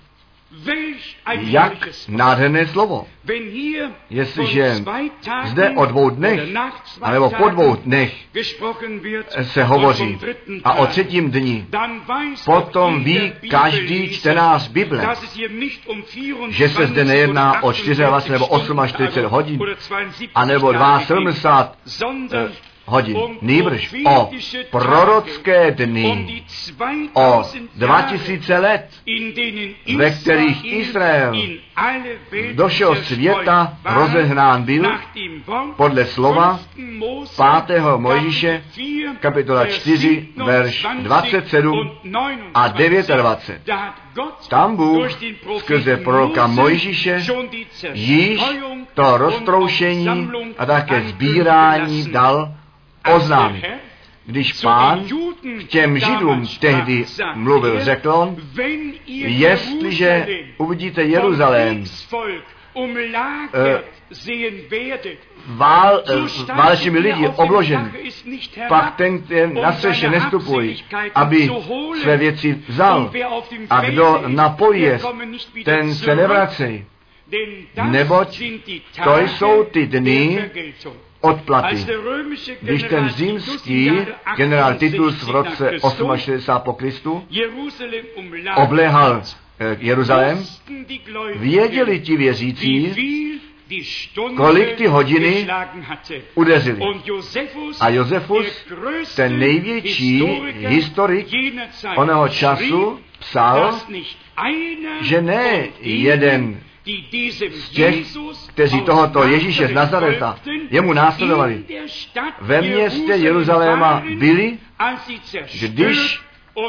Jak nádherné slovo. Jestliže zde o dvou dnech, anebo po dvou dnech se hovoří a o třetím dni, potom ví každý čtenář Bible, že se zde nejedná o dvacet čtyři nebo čtyřicet osm hodin, anebo sedmdesát dva hodin, nýbrž o prorocké dny, o dva tisíce let, ve kterých Izrael do všeho světa rozehnán byl podle slova pátého Mojžíše, kapitola čtyři, verš dvacet sedm a dvacet devět. Tam Bůh skrze proroka Mojžíše již to roztroušení a také sbírání dal oznámit. Když Pán k těm Židům tehdy mluvil, řekl on, jestliže uvidíte Jeruzalém vál, válečnými lidi obložen, pak ten, ten na střeše nestupují, aby své věci vzal. A kdo napojí, ten se nevrací. Neboť to jsou ty dny odplaty. Když ten římský generál Titus v roce šedesát osm po Kristu obléhal Jeruzalém, věděli ti věřící, kolik ty hodiny udeřili. A Josefus, ten největší historik oného času, psal, že ne jeden z těch, kteří tohoto Ježíše z Nazareta jemu následovali, ve městě Jeruzaléma byli, když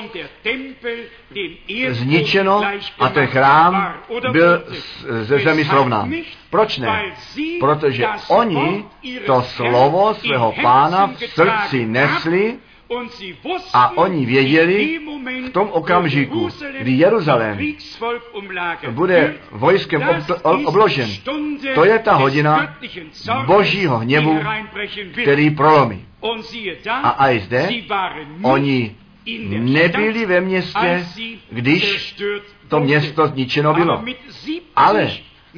zničeno a ten chrám byl ze zemi srovnán. Proč ne? Protože oni to slovo svého Pána v srdci nesli a oni věděli v tom okamžiku, kdy Jeruzalém bude vojskem obložen, to je ta hodina Božího hněvu, který prolomí. A aj zde oni nebyli ve městě, když to město zničeno bylo. Ale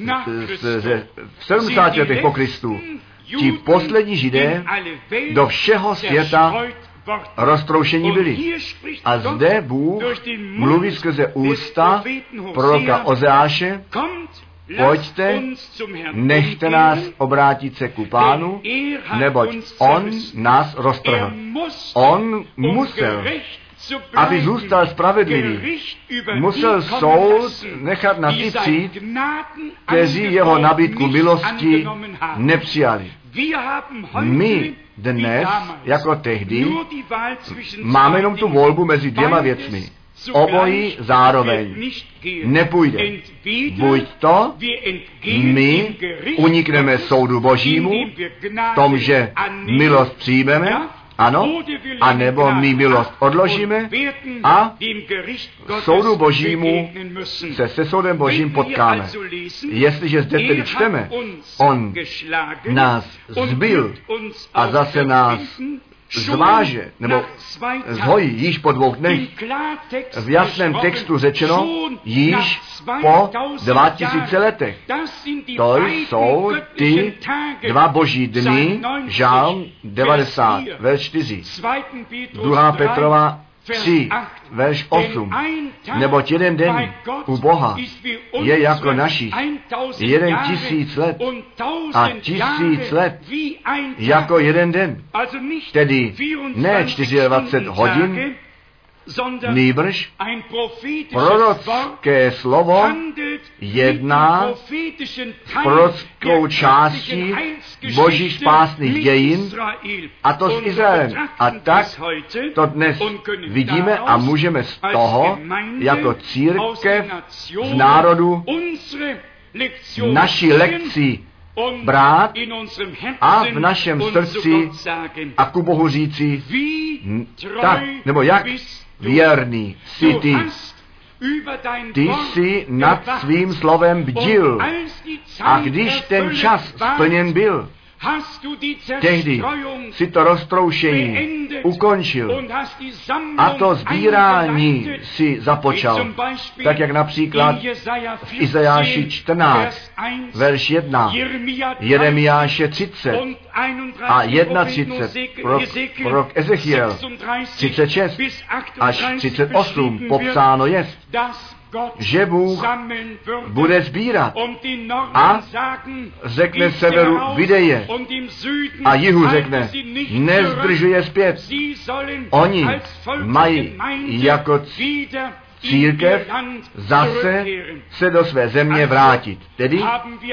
v sedmdesátých letech po Kristu ti poslední Židé do všeho světa roztroušení byli. A zde Bůh mluví skrze ústa proroka Ozeáše, pojďte, nechte nás obrátit se ku Pánu, neboť on nás roztrhl. On musel, aby zůstal spravedlivý, musel soud nechat na ty přijít, kteří jeho nabídku milosti nepřijali. My dnes, jako tehdy, máme jenom tu volbu mezi dvěma věcmi. Obojí zároveň nepůjde. Buď to, my unikneme soudu Božímu, v tom, že milost přijmeme, ano, anebo my milost odložíme a soudu Božímu se se soudem Božím potkáme. Jestliže zde tedy čteme, on nás zbil a zase nás zváže, nebo zhojí již po dvou dnech, v jasném textu řečeno, již po dva tisíce letech. To jsou ty dva boží dny, žálm devadesát, verš čtyři, druhá Petrova tři, verš osm, neboť jeden den u Boha je jako našich jeden tisíc let a tisíc let jako jeden den. Tedy ne dvacet čtyři hodin, nýbrž prorocké slovo jedná s prorockou částí božích spásných dějin, a to s Izraelem. A tak to dnes vidíme a můžeme z toho jako církev z národu naši lekci brát a v našem srdci a ku Bohu říci, tak, nebo jak věrný jsi ty. Ty jsi nad svým slovem bdil, a když ten čas splněn byl, tehdy si to roztroušení ukončil a to sbírání si započal. Tak jak například v Izajáši čtrnáct, verš jedna, Jeremiáše třicet a třicet jedna, prorok, prorok Ezechiel třicet šest až třicet osm popsáno je, že Bůh bude sbírat a řekne severu, vydeje, a jihu řekne, nezdržuje zpět. Oni mají jako církev zase se do své země vrátit. Tedy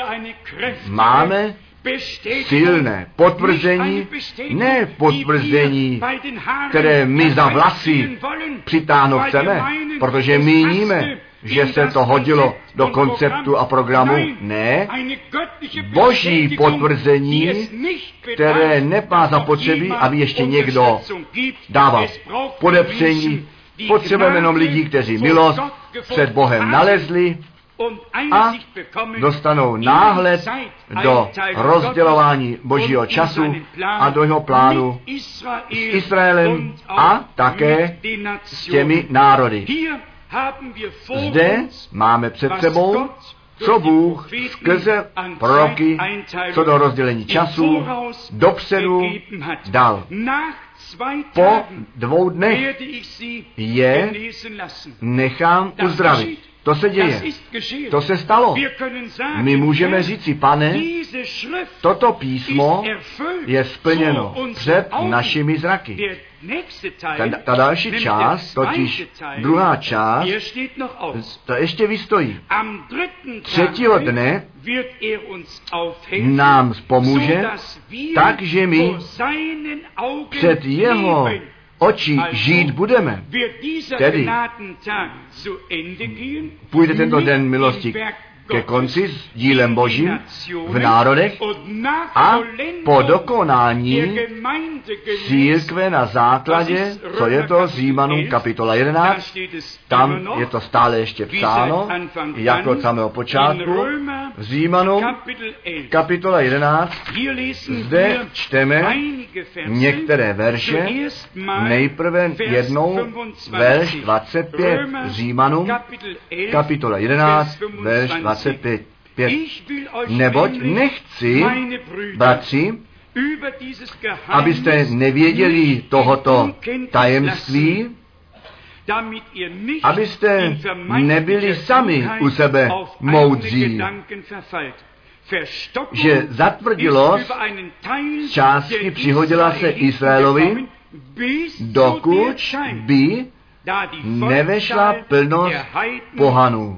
máme silné potvrzení, ne potvrzení, které my za vlasy přitáhnout chceme, protože míníme, že se to hodilo do konceptu a programu. Ne, boží potvrzení, které nemá zapotřebí, aby ještě někdo dával podepření. Potřebujeme jenom lidí, kteří milost před Bohem nalezli a dostanou náhled do rozdělování božího času a do jeho plánu s Izraelem a také s těmi národy. Zde máme před sebou, co Bůh skrze proroky, co do rozdělení času, dopředu dal. Po dvou dnech je nechám uzdravit. To se děje. To se stalo. My můžeme říci, Pane, toto písmo je splněno před našimi zraky. Ta, ta další část, totiž druhá část, to ještě vystojí. Třetího dne nám pomůže, takže my před jeho oči žít budeme. Tedy půjde tento den milosti ke konci s dílem Božím v národech a po dokonání církve na základě, co je to Římanům kapitola jedenáct, tam je to stále ještě psáno, jako od samého počátku, Římanům kapitola jedenáct, zde čteme některé verše, nejprve jednou verš dvacet pět, Římanům kapitola jedenáct, verš dvacet pět. Neboť nechci, bratři, abyste nevěděli tohoto tajemství, abyste nebyli sami u sebe moudří, že zatvrdilost z částky přihodila se Izraelovi, dokud by nevešla plnost pohanů.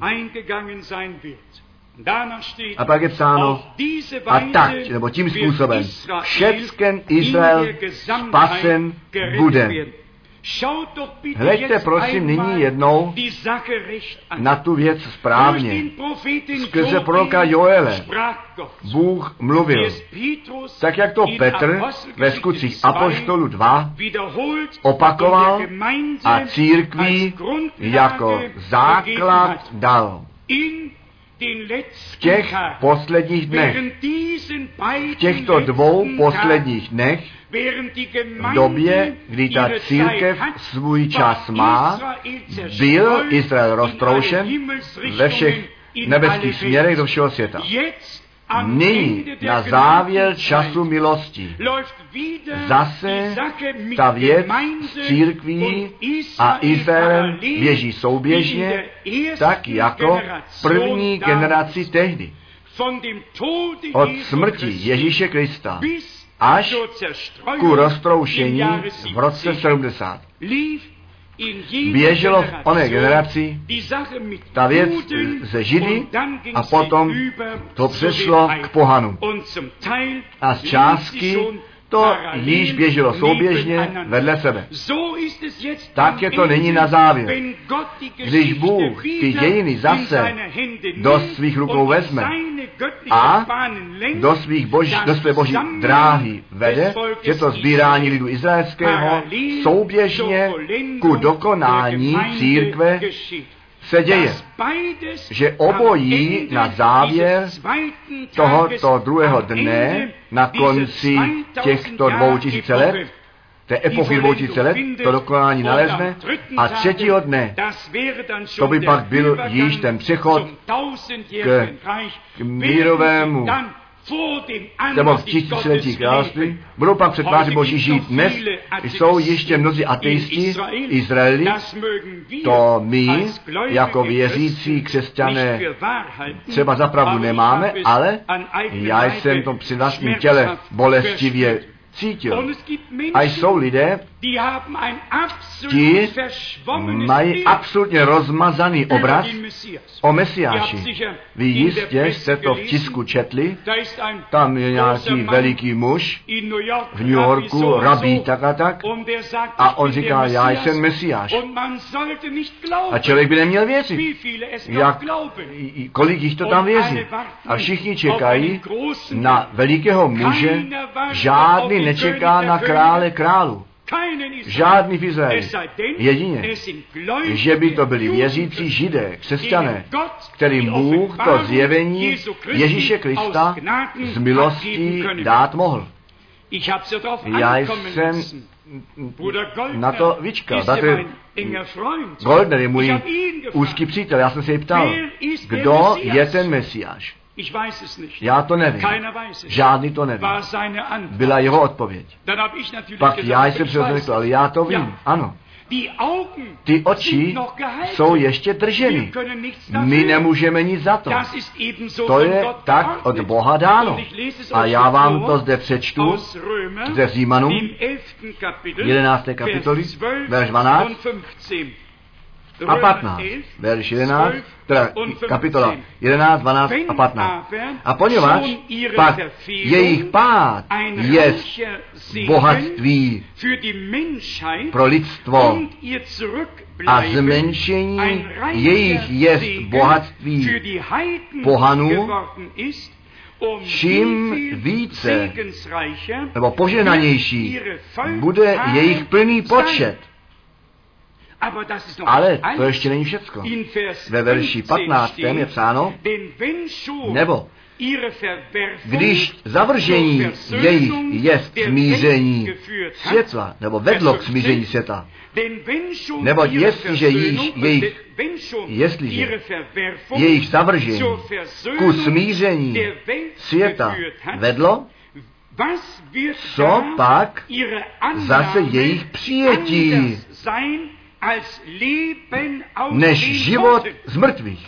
A pak je psáno, a tak, nebo tím způsobem, všecken Izrael spasen bude. Hleďte prosím nyní jednou na tu věc správně. Skrze proroka Joele Bůh mluvil, tak jak to Petr ve Skutcích apoštolů dva opakoval a církví jako základ dal. V těch posledních dnech, v těchto dvou posledních dnech, v době, kdy ta církev svůj čas má, byl Izrael roztroušen ve všech nebeských směrech do všeho světa. Nyní na závěr času milosti zase ta věc s církví a Izraelem běží souběžně, tak jako první generaci tehdy. Od smrti Ježíše Krista až ku roztroušení v roce sedmdesát běželo v oné generaci ta věc ze Židy a potom to přešlo k pohanům. A z částky to již běželo souběžně vedle sebe. Tak je to nyní na závěr. Když Bůh ty dějiny zase do svých rukou vezme a do, svých boží, do své boží dráhy vede, že to sbírání lidu izraelského souběžně ku dokonání církve se děje, že obojí na závěr tohoto druhého dne, na konci těchto dvou tisíce let, té epochy dvou tisíce let, to dokonání nalezne a třetího dne, to by pak byl již ten přechod k, k mírovému nebo v tisíciletí království, budou pak před tváří Boží žít. Dnes jsou ještě mnozí ateisti Izraeli, to my, jako věřící křesťané, třeba za pravdu nemáme, ale já jsem to při vlastním těle bolestivě cítil. A jsou lidé, ti mají absolutně rozmazaný obraz o Mesiáši. Vy jistě jste to v tisku četli, tam je nějaký veliký muž v New Yorku, rabí tak a tak, a on říká, já jsem Mesiáš. A člověk by neměl věřit. Jak, kolik jich to tam věří. A všichni čekají na velikého muže, žádný nečeká na krále králu. Žádný v Izraeli. Jedině, že by to byli věřící Židé, křesťané, kterým Bůh to zjevení Ježíše Krista z milostí dát mohl. Já jsem na to vyčkal. Goldner je můj úzký přítel. Já jsem se jej ptal, kdo je ten Mesiáš? Já to nevím. Žádný to neví. Byla jeho odpověď. Pak já jsem přirozeně řekl, ale já to vím. Ano. Ty oči jsou ještě drženy. My nemůžeme nic za to. To je tak od Boha dáno. A já vám to zde přečtu ze Římanům, jedenácté kapitoly, verš dvanáct a patnáct. Verš jedenáct, teda kapitola jedenáct, dvanáct a patnáct. A poněvadž pak jejich pád je bohatství pro lidstvo a zmenšení jejich jest bohatství pohanů, čím více nebo požehnanější bude jejich plný počet. Ale to ještě není všecko. Ve verši patnáctém je psáno, nebo když zavržení jejich jest smíření světla, nebo vedlo k smíření světa, nebo jestliže již jejich, jestliže jejich zavržení ku smíření světa vedlo, co pak zase jejich přijetí než život z mrtvých.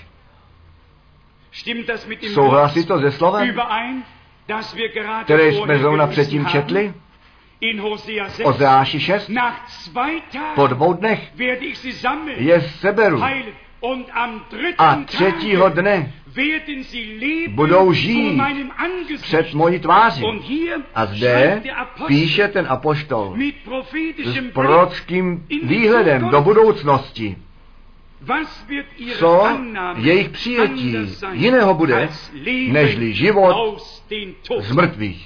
Souhlasí to se slovem, které jsme zrovna předtím četli? Ozeáši šest. Po dvou dnech je seberu a třetího dne budou žít před mojí tváří. A zde píše ten apoštol s prorockým výhledem do budoucnosti, co jejich přijetí jiného bude, nežli život z mrtvých.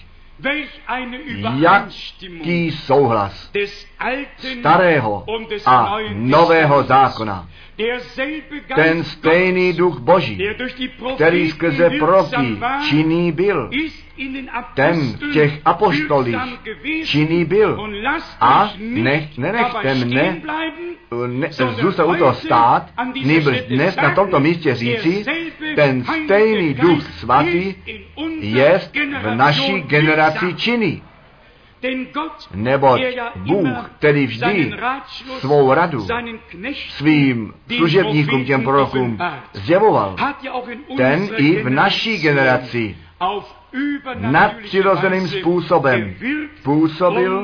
Jaký souhlas starého a nového zákona. Ten stejný duch Boží, který skrze proroky činný byl, ten v těch apoštolích činný byl. A nech, nenechte mne ne, zůstat u toho stát, nýbrž dnes na tomto místě říci, ten stejný duch svatý je v naší generaci činný. Neboť Bůh, který vždy svou radu svým služebníkům, těm prorokům, zjevoval, ten i v naší generaci nadpřirozeným způsobem působil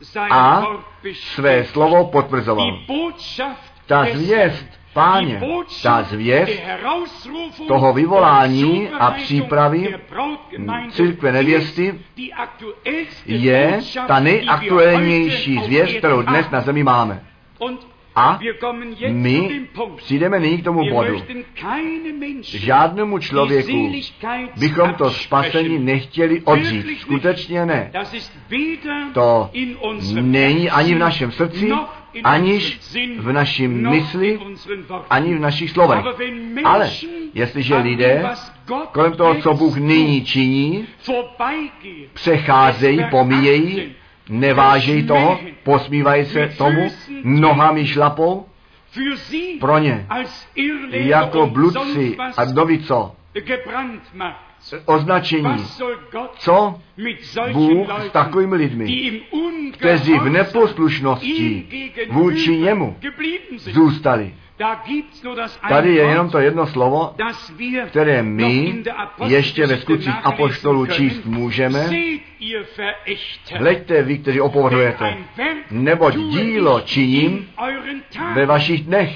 a své slovo potvrzoval. Ta zvěst Páně, ta zvěst toho vyvolání a přípravy církve nevěsty je ta nejaktuálnější zvěst, kterou dnes na zemi máme. A my přijdeme nyní k tomu bodu. Žádnému člověku bychom to spasení nechtěli odřít. Skutečně ne. To není ani v našem srdci, aniž v našem mysli, ani v našich slovech. Ale jestliže lidé kolem toho, co Bůh nyní činí, přecházejí, pomíjejí, nevážejí toho, posmívají se tomu, nohami šlapou, pro ně, jako bludci a kdo ví co, označení, co Bůh s takovými lidmi, kteří v neposlušnosti vůči němu zůstali. Tady je jenom to jedno slovo, které my ještě ve skutcích apoštolů číst můžeme. Hleďte vy, kteří opovrhujete, neboť dílo činím ve vašich dnech.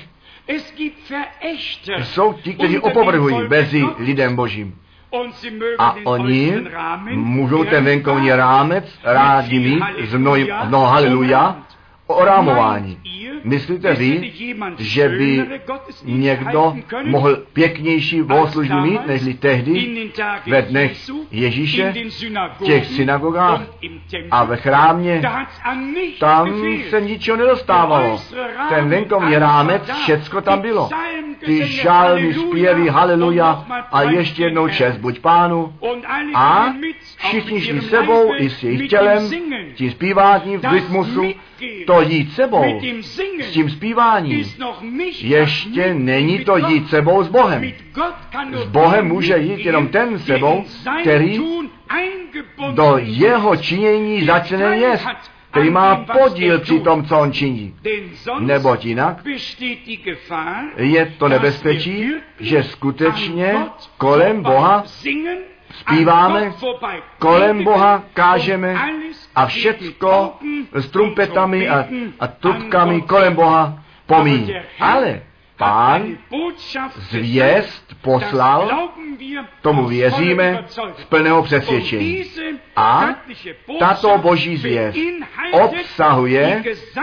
Jsou ti, kteří opovrhují mezi lidem Božím. A oni můžou ten venkovní rámec rádi mít z mnoho haleluja o rámování. Myslíte vy, že by někdo mohl pěknější bohoslužby mít, než tehdy ve dnech Ježíše, v těch synagogách a ve chrámě? Tam se ničeho nedostávalo. Ten venkovní rámec, všecko tam bylo. Ty žálmy, zpěvy, haleluja a ještě jednou čest buď Pánu. A všichni šli sebou i s jejich tělem, tím zpíváním v rytmusu, to jít sebou s tím zpíváním ještě není to jít sebou s Bohem. S Bohem může jít jenom ten sebou, který do jeho činění začne jest, který má podíl při tom, co on činí. Neboť jinak je to nebezpečí, že skutečně kolem Boha zpíváme, kolem Boha kážeme a všecko s trumpetami a, a trubkami kolem Boha pomíjí. Ale Pán zvěst poslal, tomu věříme z plného přesvědčení. A tato boží zvěst obsahuje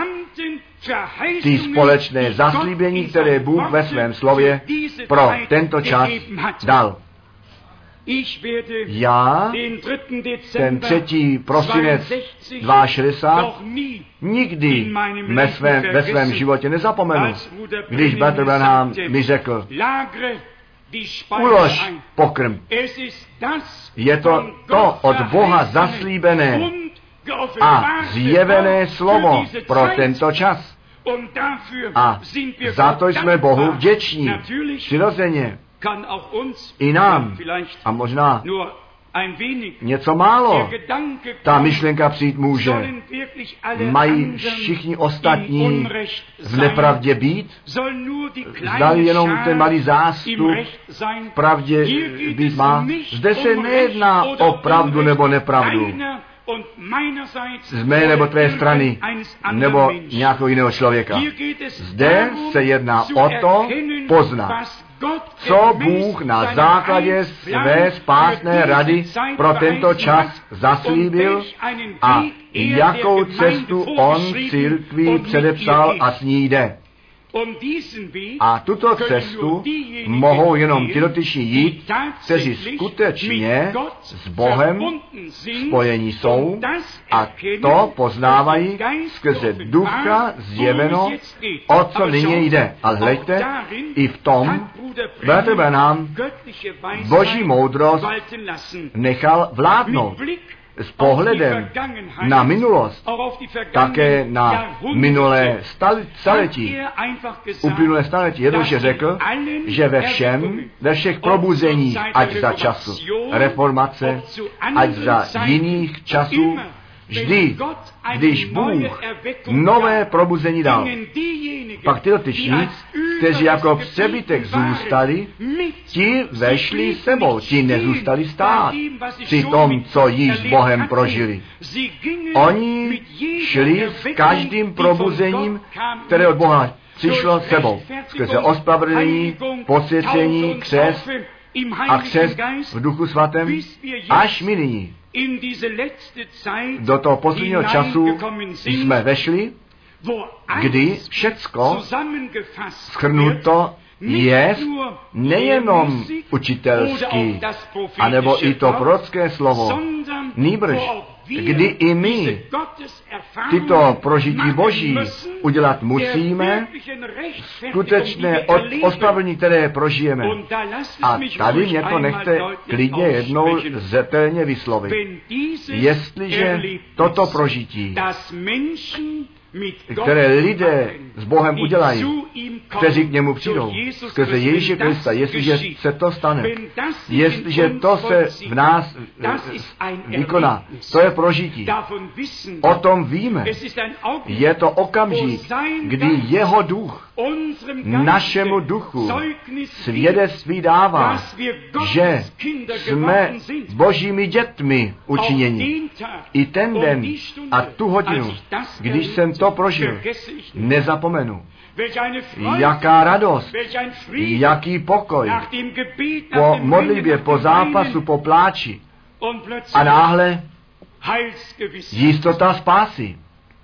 ty společné zaslíbení, které Bůh ve svém slově pro tento čas dal. Já ten třetí prosinec šedesát dva nikdy ve svém, ve svém životě nezapomenu, když Brother Branham mi řekl, ulož pokrm. Je to to od Boha zaslíbené a zjevené slovo pro tento čas. A za to jsme Bohu vděční. Přirozeně. I nám, a možná něco málo, ta myšlenka přijít může. Mají všichni ostatní v nepravdě být? Zdali jenom ten malý zástup v pravdě být má? Zde se nejedná o pravdu nebo nepravdu. Z mé nebo tvé strany, nebo nějakého jiného člověka. Zde se jedná o to poznat, co Bůh na základě své spásné rady pro tento čas zaslíbil a jakou cestu on církvi předepsal a s ní jde. A tuto cestu mohou jenom ti dotyční jít, kteří skutečně s Bohem spojení jsou a to poznávají skrze ducha zjeveno, o co nyní jde. A hleďte, i v tom Brother Branham boží moudrost nechal vládnout. S pohledem na minulost, také na minulé staletí, uplynulé staletí, jednoduše řekl, že ve všem, ve všech probuzeních, ať za času reformace, ať za jiných časů, Vždy, když Bůh nové probuzení dal, pak ty dotyční, kteří jako přebytek zůstali, ti vešli sebou, ti nezůstali stát při tom, co již s Bohem prožili. Oni šli s každým probuzením, které od Boha přišlo sebou. Skrze ospravedlnění, posvěcení, křest a křest v Duchu Svatém, až my nyní do toho posledního času jsme vešli, kdy všecko shrnuto je nejenom učitelský, anebo i to prorocké slovo, nýbrž kdy i my tyto prožití Boží udělat musíme, skutečné ospravedlnění, které prožijeme. A tady mě to nechte klidně jednou zřetelně vyslovit. Jestliže toto prožití, které lidé s Bohem udělají, kteří k němu přijdou, skrze Ježíše Krista, jestliže se to stane, jestliže to se v nás vykoná, to je prožití. O tom víme. Je to okamžik, kdy jeho duch našemu duchu svědectví dává, že jsme Božími dětmi učiněni. I ten den a tu hodinu, když jsem to prožil, nezapomenu. Jaká radost, jaký pokoj po modlitbě, po zápasu, po pláči a náhle jistota spásy,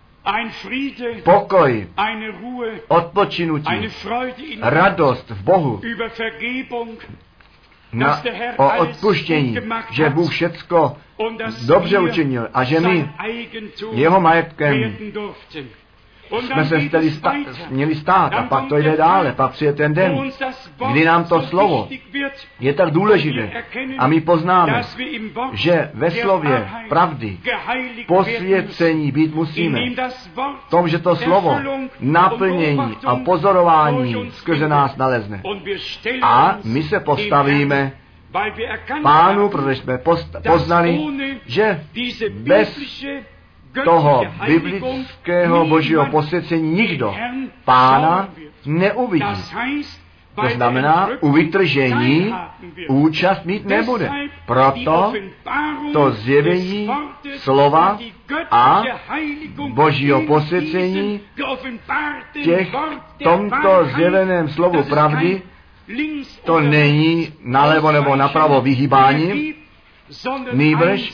pokoj, odpočinutí, radost v Bohu, na, o odpuštění, že Bůh všecko dobře učinil a že my jeho majetkem jsme se stali sta- měli stát a pak to jde dále, pak přijde ten den, kdy nám to slovo je tak důležité a my poznáme, že ve slově pravdy posvěcení být musíme. V tom, že to slovo naplnění a pozorování skrze nás nalezne. A my se postavíme Pánu, protože jsme poznali, že bez toho biblického Božího posvěcení nikdo Pána neuvidí. To znamená, u vytržení účast mít nebude. Proto to zjevení slova a Božího posvěcení těch tomto zjeveném slovu pravdy, to není nalevo nebo napravo vyhýbání, nýbrž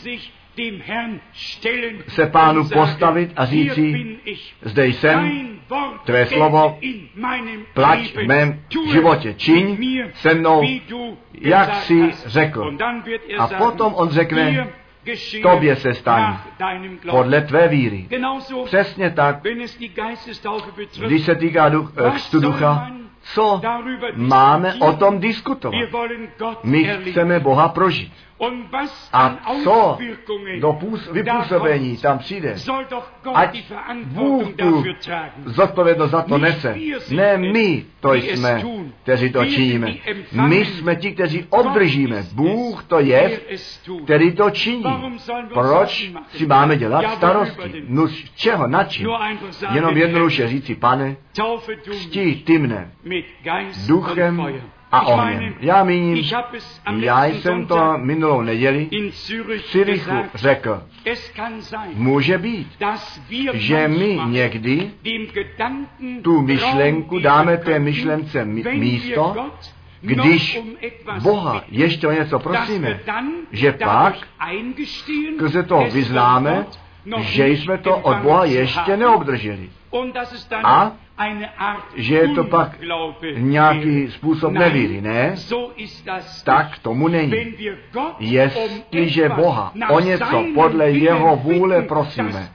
se Pánu postavit a říci, zde jsem, tvé slovo, plať v mém životě, čiň se mnou, jak jsi řekl. A potom on řekne, tobě se staň podle tvé víry. Přesně tak, když se týká duch, křtu ducha, co máme o tom diskutovat. My chceme Boha prožít. A co do vypůsobení tam přijde, ať Bůh tu zodpovědnost za to nese. Ne my to jsme, kteří to činíme. My jsme ti, kteří obdržíme. Bůh to je, který to činí. Proč si máme dělat starosti? No z čeho, na čím? Jenom jednoduše říci, Pane, cti ty mne duchem a ohněm. Já míním, já jsem to minulou neděli v Cyrichu řekl, může být, že my někdy tu myšlenku dáme té myšlence místo, když Boha ještě o něco prosíme, že pak skrze to vyznáme, že jsme to od Boha ještě neobdrželi. A že je to pak nějaký způsob nevíry, ne? Tak tomu není. Jestliže Boha o něco podle jeho vůle prosíme,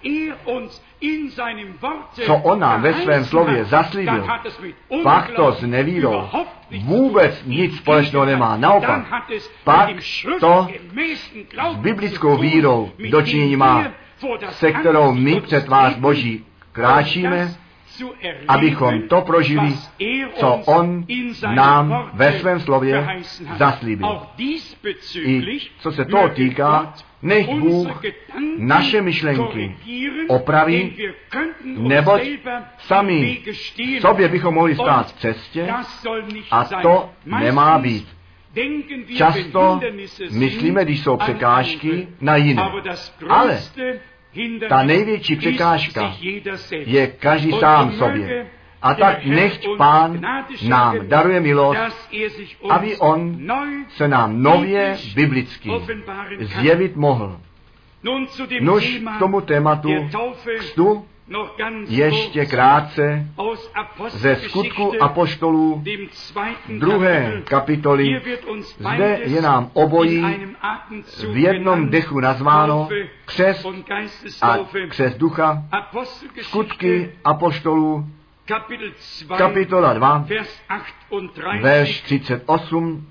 co on nám ve svém slově zaslíbil, pak to s nevírou vůbec nic společného nemá. Naopak, pak to s biblickou vírou dočinění má, se kterou my před tvář Boží kráčíme abychom to prožili, co on nám ve svém slově zaslíbil. I co se toho týká, nech Bůh naše myšlenky opraví, neboť sami sobě bychom mohli stát v cestě a to nemá být. Často myslíme, když jsou překážky, na jiné. Ale ta největší překážka je každý sám sobě. A tak nechť Pán nám daruje milost, aby on se nám nově biblicky zjevit mohl. Nuž k tomu tématu křtu ještě krátce ze Skutku apoštolů druhé kapitoly. Zde je nám obojí v jednom dechu nazváno křest a křest ducha. Skutky apoštolů kapitola dva, verš třicet osm.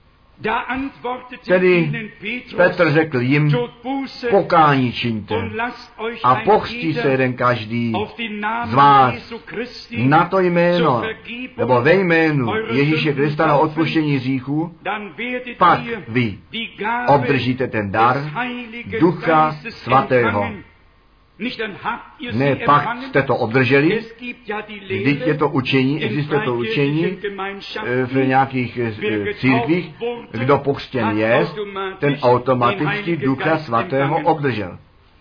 Tedy Petr řekl jim, pokání čiňte a pochstí se jeden každý z vás na to jméno, nebo ve jménu Ježíše Krista na odpuštění hříchů, pak vy obdržíte ten dar Ducha Svatého. Ne, pak jste to obdrželi, vždyť je to učení, existuje to učení v nějakých církvích, kdo pokřtěn je, ten automaticky Ducha Svatého obdržel.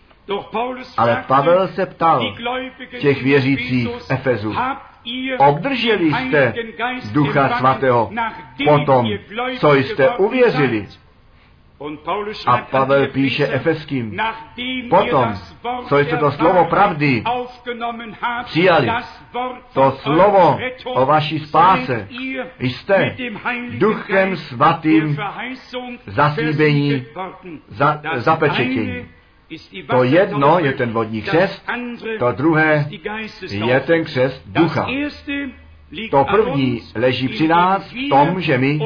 Ale Pavel se ptal těch věřících v Efezu, obdrželi jste Ducha Svatého potom, co jste uvěřili? A Pavel píše Efeským, potom, co jste to slovo pravdy přijali, to slovo o vaší spáse, jste Duchem Svatým zaslíbení, za, zapečetění. To jedno je ten vodní křest, to druhé je ten křest ducha. To první leží při nás v tom, že my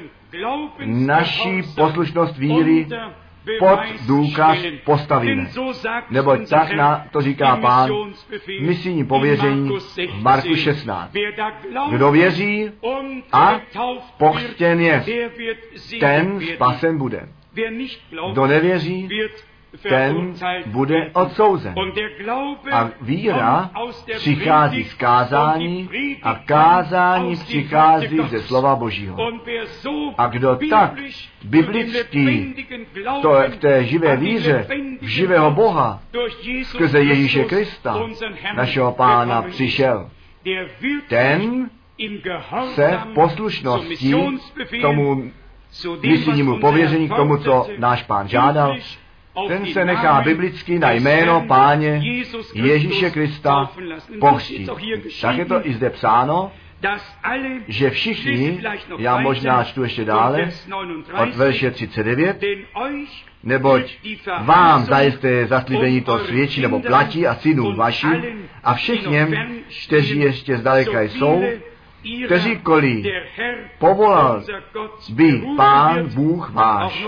naší poslušnost víry pod důkaz postavíme. Neboť tak na to říká Pán misijní pověření v Marku šestnáct. Kdo věří a pokřtěn je, ten spasen bude. Kdo nevěří, ten bude odsouzen. A víra přichází z kázání a kázání přichází ze slova Božího. A kdo tak biblicky to v té živé víře v živého Boha skrze Ježíše Krista, našeho Pána, přišel, ten se v poslušnosti k tomu misijnímu pověření, k tomu, co náš Pán žádal, ten se nechá biblicky na jméno Páně Ježíše Krista pokřtít. Tak je to i zde psáno, že všichni, já možná čtu ještě dále, od verše třicet devět, neboť vám zajisté zaslíbení to svědčí nebo platí a synům vašim a všem, kteří ještě zdaleka jsou, kteříkoliv povolal by Pán Bůh váš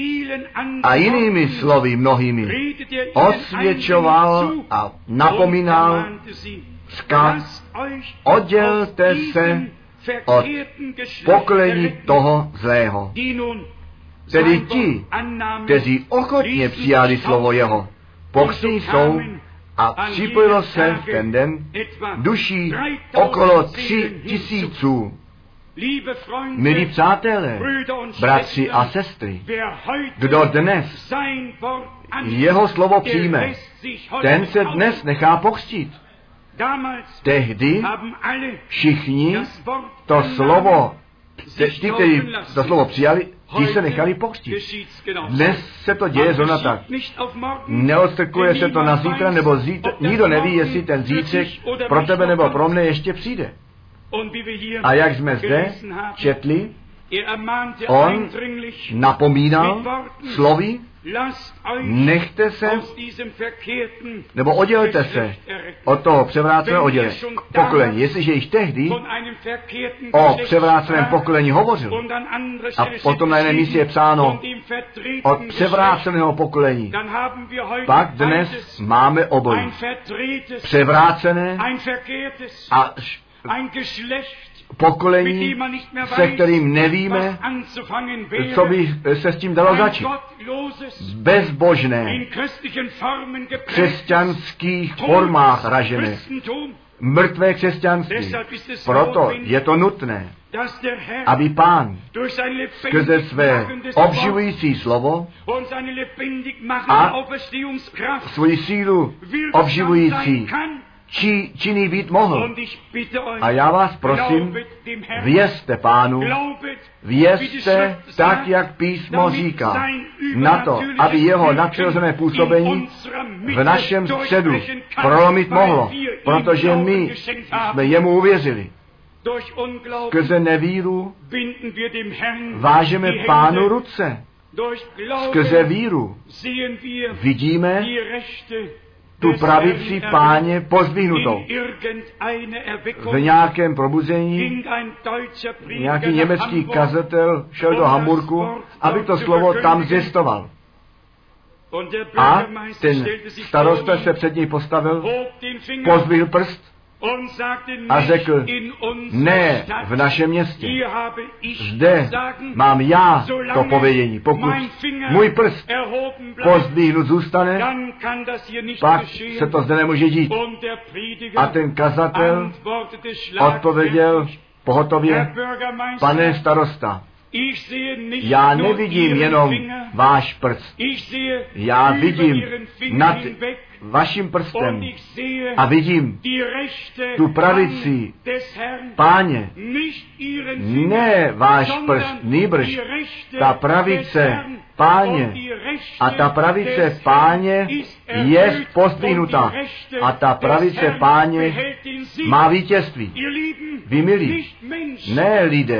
a jinými slovy mnohými osvědčoval a napomínal vzkaz, oddělte se od pokolení toho zlého. Tedy ti, kteří ochotně přijali slovo jeho, pokřtění jsou a připojilo se v ten den duší okolo tři tisíců. Milí přátelé, bratři a sestry, kdo dnes jeho slovo přijme, ten se dnes nechá pokřtít. Tehdy všichni to slovo, ti, kteří to slovo přijali, ti se nechali pokřtít. Dnes se to děje zrovna tak. Neodstrkuje se to na zítra, nebo zítra, nikdo neví, jestli ten zítřek pro tebe nebo pro mne ještě přijde. A jak jsme zde četli, on napomínal slovy, nechte se, nebo oddělte se od toho převráceného oddělení pokolení. Jestliže již tehdy o převráceném pokolení hovořil a potom na jiném místě je psáno od převráceného pokolení, pak dnes máme obojí. Převrácené a pokolení, se kterým nevíme, co by se s tím dalo začít. Bezbožné, v křesťanských formách ražené, mrtvé křesťanství. Proto je to nutné, aby Pán skrze své obživující slovo a svoji sílu obživující či, činný být mohl. A já vás prosím, věřte Pánu, věřte tak, jak písmo říká, na to, aby jeho nadpřirozené působení v našem středu prolomit mohlo, protože my jsme jemu uvěřili. Skrze nevíru vážeme Pánu ruce. Skrze víru vidíme tu pravici Páně pozdvihnutou. V nějakém probuzení nějaký německý kazatel šel do Hamburku, aby to slovo tam zjistoval. A ten starosta se před něj postavil, pozdvihl prst a řekl, ne v našem městě. Zde mám já to povědění. Pokud můj prst pozdvihnut zůstane, pak se to zde nemůže dít. A ten kazatel odpověděl pohotově, pane starosta, já nevidím jenom váš prst, já vidím nad vaším prstem a vidím tu pravici Páně, ne váš prst, nýbrž ta pravice Páně. A ta pravice Páně je pozdvihnutá. A ta pravice Páně má vítězství. Vy milí, ne lidé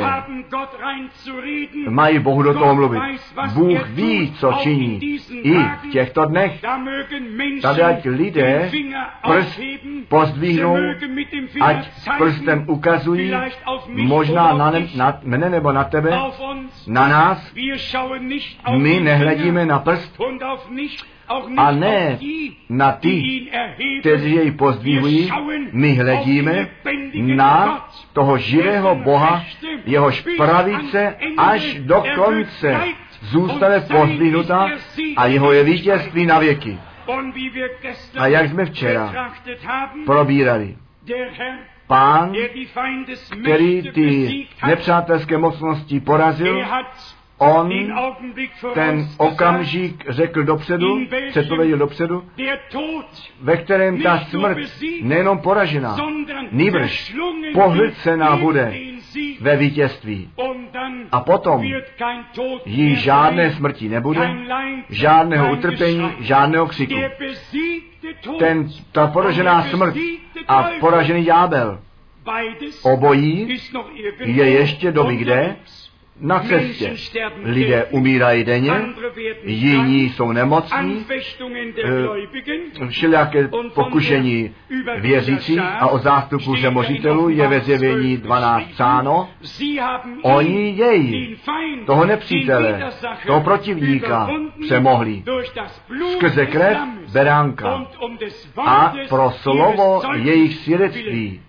mají Bohu do toho mluvit. Bůh ví, co činí i v těchto dnech. Tady ať lidé prst pozdvihnou, ať prstem ukazují, možná na, ne, na mne nebo na tebe, na nás. My nehledíme na prst a ne na ty, kteří jej pozdvihují. My hledíme na toho živého Boha, jehož pravice až do konce zůstane pozdvihnutá a jeho je vítězství na věky. A jak jsme včera probírali, Pán, který ty nepřátelské mocnosti porazil, on ten okamžik řekl dopředu, předpověděl dopředu, ve kterém ta smrt nejenom poražená, nýbrž pohlcená bude ve vítězství. A potom jí žádné smrti nebude, žádného utrpení, žádného křiku. Ten, ta poražená smrt a poražený ďábel, obojí je ještě doby kde? Na cestě. Lidé umírají denně, jiní jsou nemocní, všelijaké pokušení věřících a o zástupu řemožitelů je ve Zjevení dvanáct psáno. Oni jej, toho nepřítele, toho protivníka, přemohli skrze krev beránka a pro slovo jejich svědectví.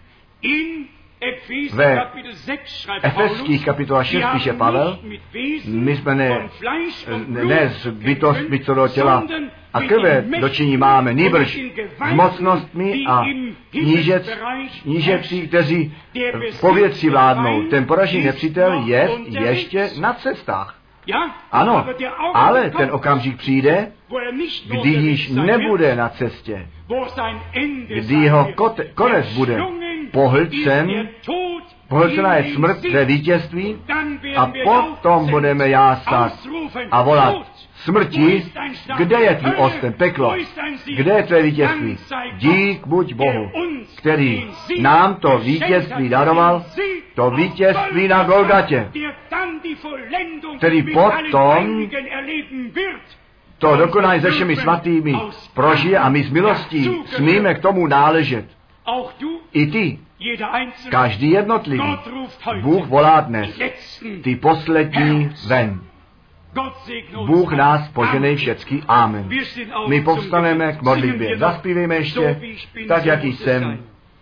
Ve Efeských kapitola šest píše Pavel, my jsme ne, ne z bytostmi co do těla a krve dočiní máme, nýbrž s mocnostmi a knížec, knížecí, kteří v povětří vládnou. Ten poražený nepřítel je ještě na cestách. Ano, ale ten okamžik přijde, kdy již nebude na cestě, kdy jeho konec bude pohlcen, pohlcená je smrt ve vítězství a potom budeme jásat a volat: smrti, kde je tvůj osten, peklo, kde je tvé vítězství? Dík buď Bohu, který nám to vítězství daroval, to vítězství na Golgatě, který potom to dokonání se všemi svatými prožije a my z milostí smíme k tomu náležet. I ty Každý jednotlivý. Bůh volá dnes. Ty poslední ven. Bůh nás poženej všecky. Amen. My povstaneme k modlitbě. Zaspívejme ještě tak, jaký jsem.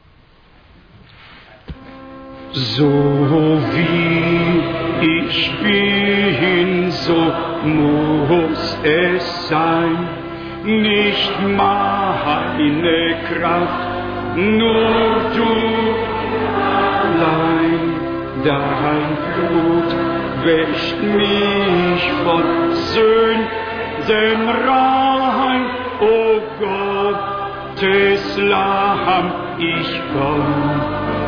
So wie ich bin, so muss es sein. Nicht meine Kraft, nur du allein. Dein Blut wäscht mich von Sünden rein. O Gottes Lamm, ich komm,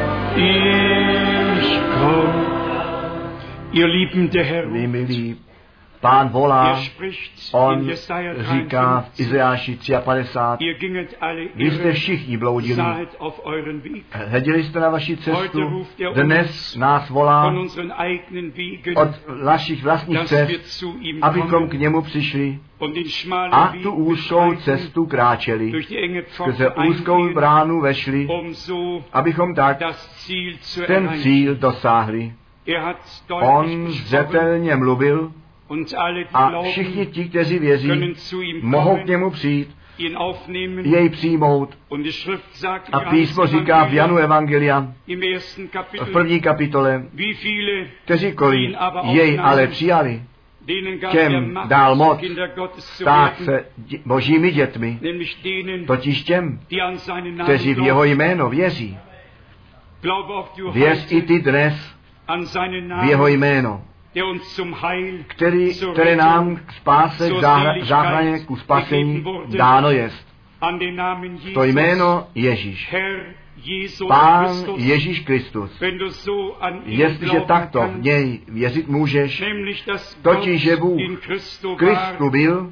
ich komm. Ihr lieben der Herr, milí, Pán volá, on říká v Izajáši padesát tři, vy jste všichni bloudili, hleděli jste na vaši cestu, dnes nás volá od našich vlastních cest, abychom k němu přišli a tu úzkou cestu kráčeli, skrze úzkou bránu vešli, abychom tak ten cíl dosáhli. On zřetelně mluvil, a všichni ti, kteří věří, mohou k němu přijít, jej přijmout. A písmo říká v Janu Evangelia, v první kapitole, kteří kolik jej ale přijali, těm dál moc stát se božími dětmi, totiž těm, kteří v jeho jméno věří. Věř i ty dnes v jeho jméno, který, které nám k spáse, k záchraně, k uspasení dáno jest. To jméno Ježíš. Pán Ježíš Kristus. Jestliže takto v něj věřit můžeš, totiž že Bůh Kristu byl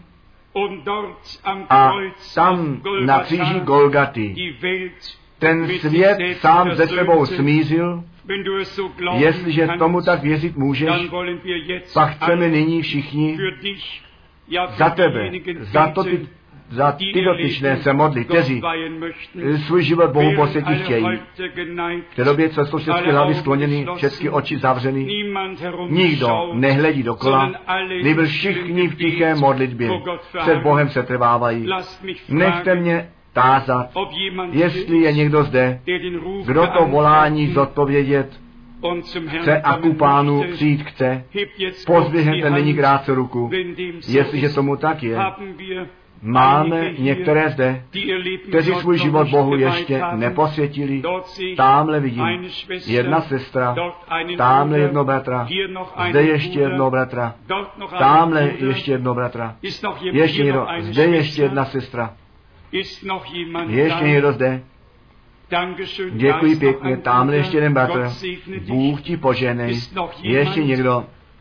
a tam na kříži Golgaty ten svět sám ze sebou smířil. Jestliže tomu tak věřit můžeš, pak chceme nyní všichni za tebe, za, to ty, za ty dotyčné se modlit, kteří svůj život Bohu posvětí chtějí. V té době, co jsou všechny hlavy skloněny, všechny oči zavřeny, nikdo nehledí dokola, nýbrž všichni v tiché modlitbě před Bohem se trvávají. Nechte mě tázat, jestli je někdo zde, kdo to volání zodpovědět chce a ku Pánu přijít chce, pozdvihněte nyní krátce ruku. Jestliže tomu tak je, máme některé zde, kteří svůj život Bohu ještě neposvětili. Támhle vidím jedna sestra, támhle jedno bratra, zde ještě jedno bratra, támhle ještě jedno bratra, ještě někdo, zde ještě jedna sestra. Ještě někdo zde? Děkuji pěkně, tamhle ještě jeden bratr. Bůh ti poženej. Ještě někdo?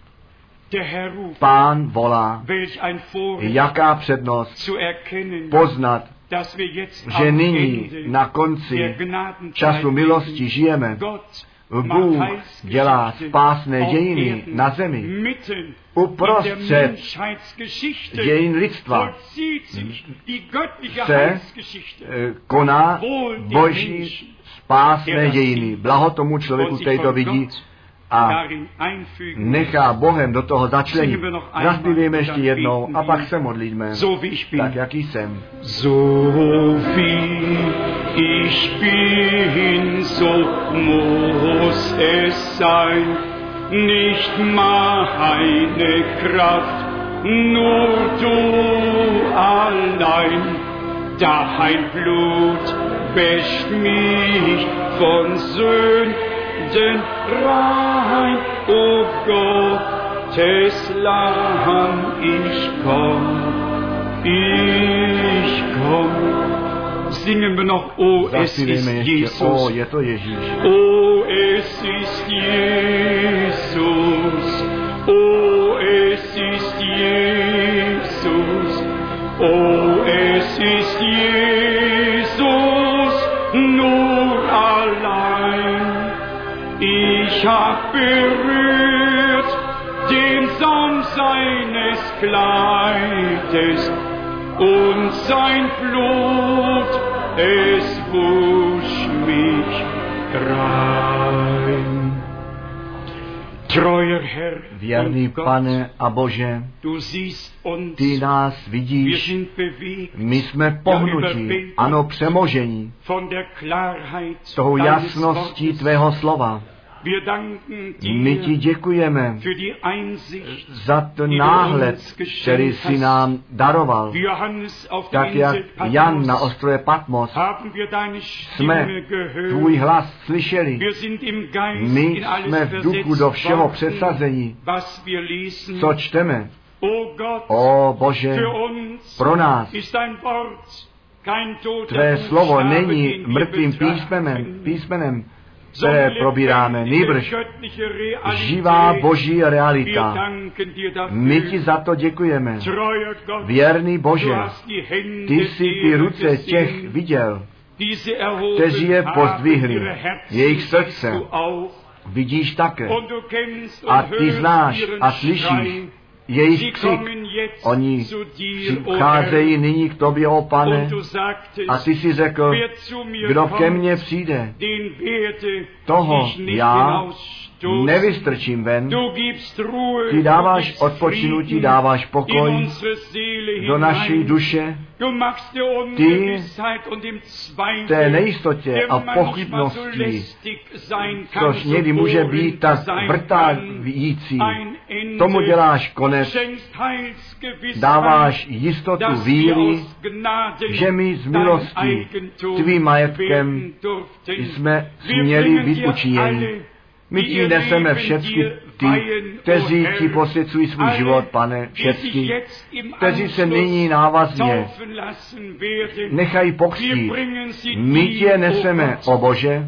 Pán volá. Jaká přednost poznat, že nyní na konci času milosti žijeme. Bůh dělá spásné dějiny na zemi. Uprostřed dějin lidstva se koná boží spásné dějiny. Blaho tomu člověku, který to vidí a nechá Bohem do toho začlenit. Zaspívejme ještě jednou a pak se modlíme, tak jaký jsem. So wie ich bin, so muss es sein. Nicht meine Kraft, nur du allein. Dein Blut wäscht mich von Sünden rein. O Gottes Lamm, ich komm, ich komm. Singen wir noch, oh, es ist Jesus. Oh, je to Ježíš. Oh, es ist Jesus. Oh, es ist Jesus. Oh, es ist Jesus, nur allein. Ich hab berührt den Saum seines Kleides und sein Blut, es wusch mich rein. Treuer Herr, věrný Pane a Bože, du siehst uns, ty nás wir vidíš, sind bewegt, my jsme pohnutí, ano přemožení von der Klarheit tou deines jasností Wortes. tvého slova. Wir danken My ti dir děkujeme für die Einsicht, za ten die du náhled, uns který geschenkt jsi hast. nám daroval. Wie Johannes auf der Tak jak Insel Jan na Patmos ostrově Patmos haben wir deine jsme Stimme tvůj gehört. hlas slyšeli. Wir sind im Geist My in alles jsme v duchu versetzt do všeho worden, přesazení, was wir lesen. co čteme. O Gott, O Bože, für uns pro nás ist dein Wort kein toter tvé slovo Buchstabe, není den wir mrtvým betrachten, písmenem, písmenem, sondern které probíráme, lebendige nýbrž göttliche Realität. živá boží Wir realita. danken dir My ti dafür. za to děkujeme. Treuer Gott, Věrný du Bože, hast die Hände ty jsi ty derer ruce těch gesehen, viděl, die sie erhoben kteří je haben, pozdvihli. ihre Herzen Jejich siehst srdce du auch. vidíš také. Und du kennst und A ty hörst znáš ihren a slyšíš Schrei. jejich Sie křik. kommen jetzt Oni zu dir, o přicházejí Herr. nyní k tobě, o Pane, Und du sagtest, a ty si řekl, wer zu mir kdo ke kommt, mně přijde, den werde toho ich nicht já hinausstoßen. nevystrčím ven. Du gibst Ruhe, Ty du dáváš gibst odpočinutí, Frieden dáváš in pokoj unsere Seele do naší hinein. duše. Du machst der Ungewissheit und dem Té Zweifel, nejistotě der a manchmal so pochybnosti, lästig sein kann, což so někdy může být tak sein vrtá kann, jící. ein Ende. Tomu děláš konec, Schenkst Heilsgewissheit, dáváš jistotu dass wir víry, aus Gnaden že my z dein milostí Eigentum tvým majetkem werden durften. jsme Wir směli bringen být dir učiněni. alle, My die ti ihr neseme Leben všechny dir ty, weihen, kteří o ti Herr. posvěcují svůj Alle, život, Pane, die sich všechny, jetzt im kteří se Anschluss nyní návazně taufen lassen werden. nechají Wir pokřtít. bringen sie My dir, tě o neseme, Gott. o Bože,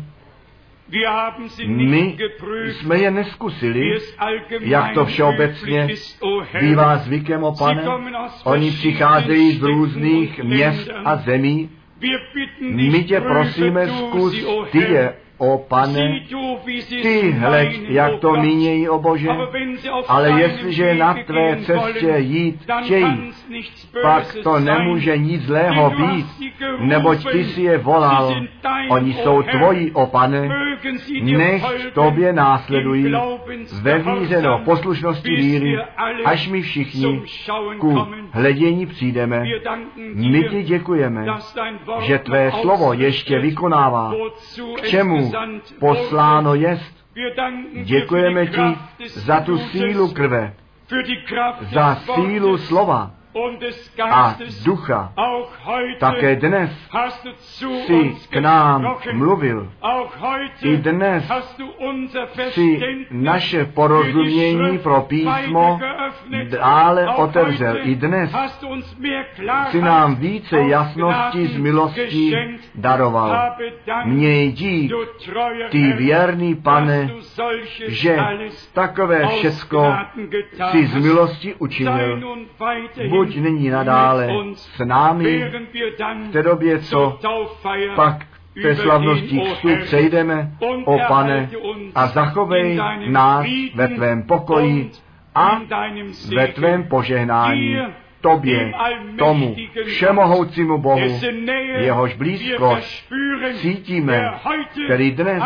Wir haben sie my nicht geprüft, jsme je wie neskusili, es allgemein jak to všeobecně üblich ist, o Herr. bývá zvykem, o Pane. Sie kommen aus Oni přicházejí z různých měst a zemí. Wir bitten My dich, tě prüfe prosíme, du zkus sie, o ty Herr. je, o Pane, Sieh du, wie sie ty es hleď, meinen, jak o to Gott. mínějí, o Bože, Aber wenn sie auf ale deinem jestliže na Wege tvé gehen cestě wollen, jít dann chtějí, kann's nichts pak Böses to sein, nemůže nic zlého denn du být, hast sie gerufen, neboť ty si je volal, sie sind dein, oni o jsou Herr. tvoji, o Pane, Mögen sie dir nech folgen, tobě im následují ve víře do Glaubensgehorsam, poslušnosti bis víry, wir alle až my všichni zum Schauen ku kommen. hledění přijdeme. Wir danken My dir, ti děkujeme, dass dein Wort že tvé noch slovo ještě ausrichtet, vykonává, wozu k es čemu gesandt posláno wurde. jest. Wir danken dir Děkujeme für ti die Kraft des za tu Blutes, sílu krve, für die Kraft des za sílu Wortes slova und des a Geistes. ducha. Auch heute Také dnes hast du zu si uns k nám gesprochen. mluvil. Auch heute I dnes hast du unser si Verständnis naše für die porozumění Schrift pro písmo weiter geöffnet. dále Auch otevřel. heute I dnes hast du uns mehr Klarheit si nám více aus jasnosti z Gnaden milostí geschenkt. daroval. Habe Dank, Měj dík, du treuer ty Herr, věrný Pane, dass du solches že alles takové aus všecko Gnaden getan si z hast. milosti Sei učinil. nun weiterhin Buď nyní nadále mit uns, s námi, während wir dann v té době, zur co Tauffeier pak k té slavnosti křtu přejdeme, o Pane, a zachovej nás ve tvém pokoji a ve tvém požehnání. Tobě, tomu všemohoucímu Bohu, jehož blízkost cítíme, který dnes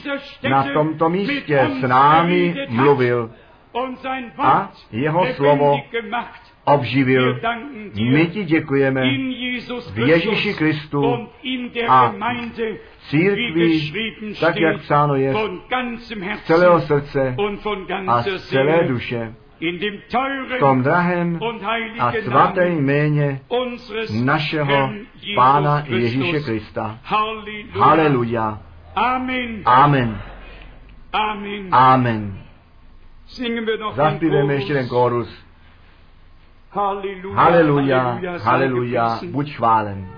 na tomto místě s námi mluvil a jeho slovo obživil. My ti děkujeme v Ježíši Kristu a v církvi, tak jak psáno je, z celého srdce a z celé duše, v tom drahém a svatém jméně našeho Pána Ježíše Krista. Haleluja. Amen. Amen. Zaspívejme ještě ten kórus. Haleluja, haleluja, buď chválen.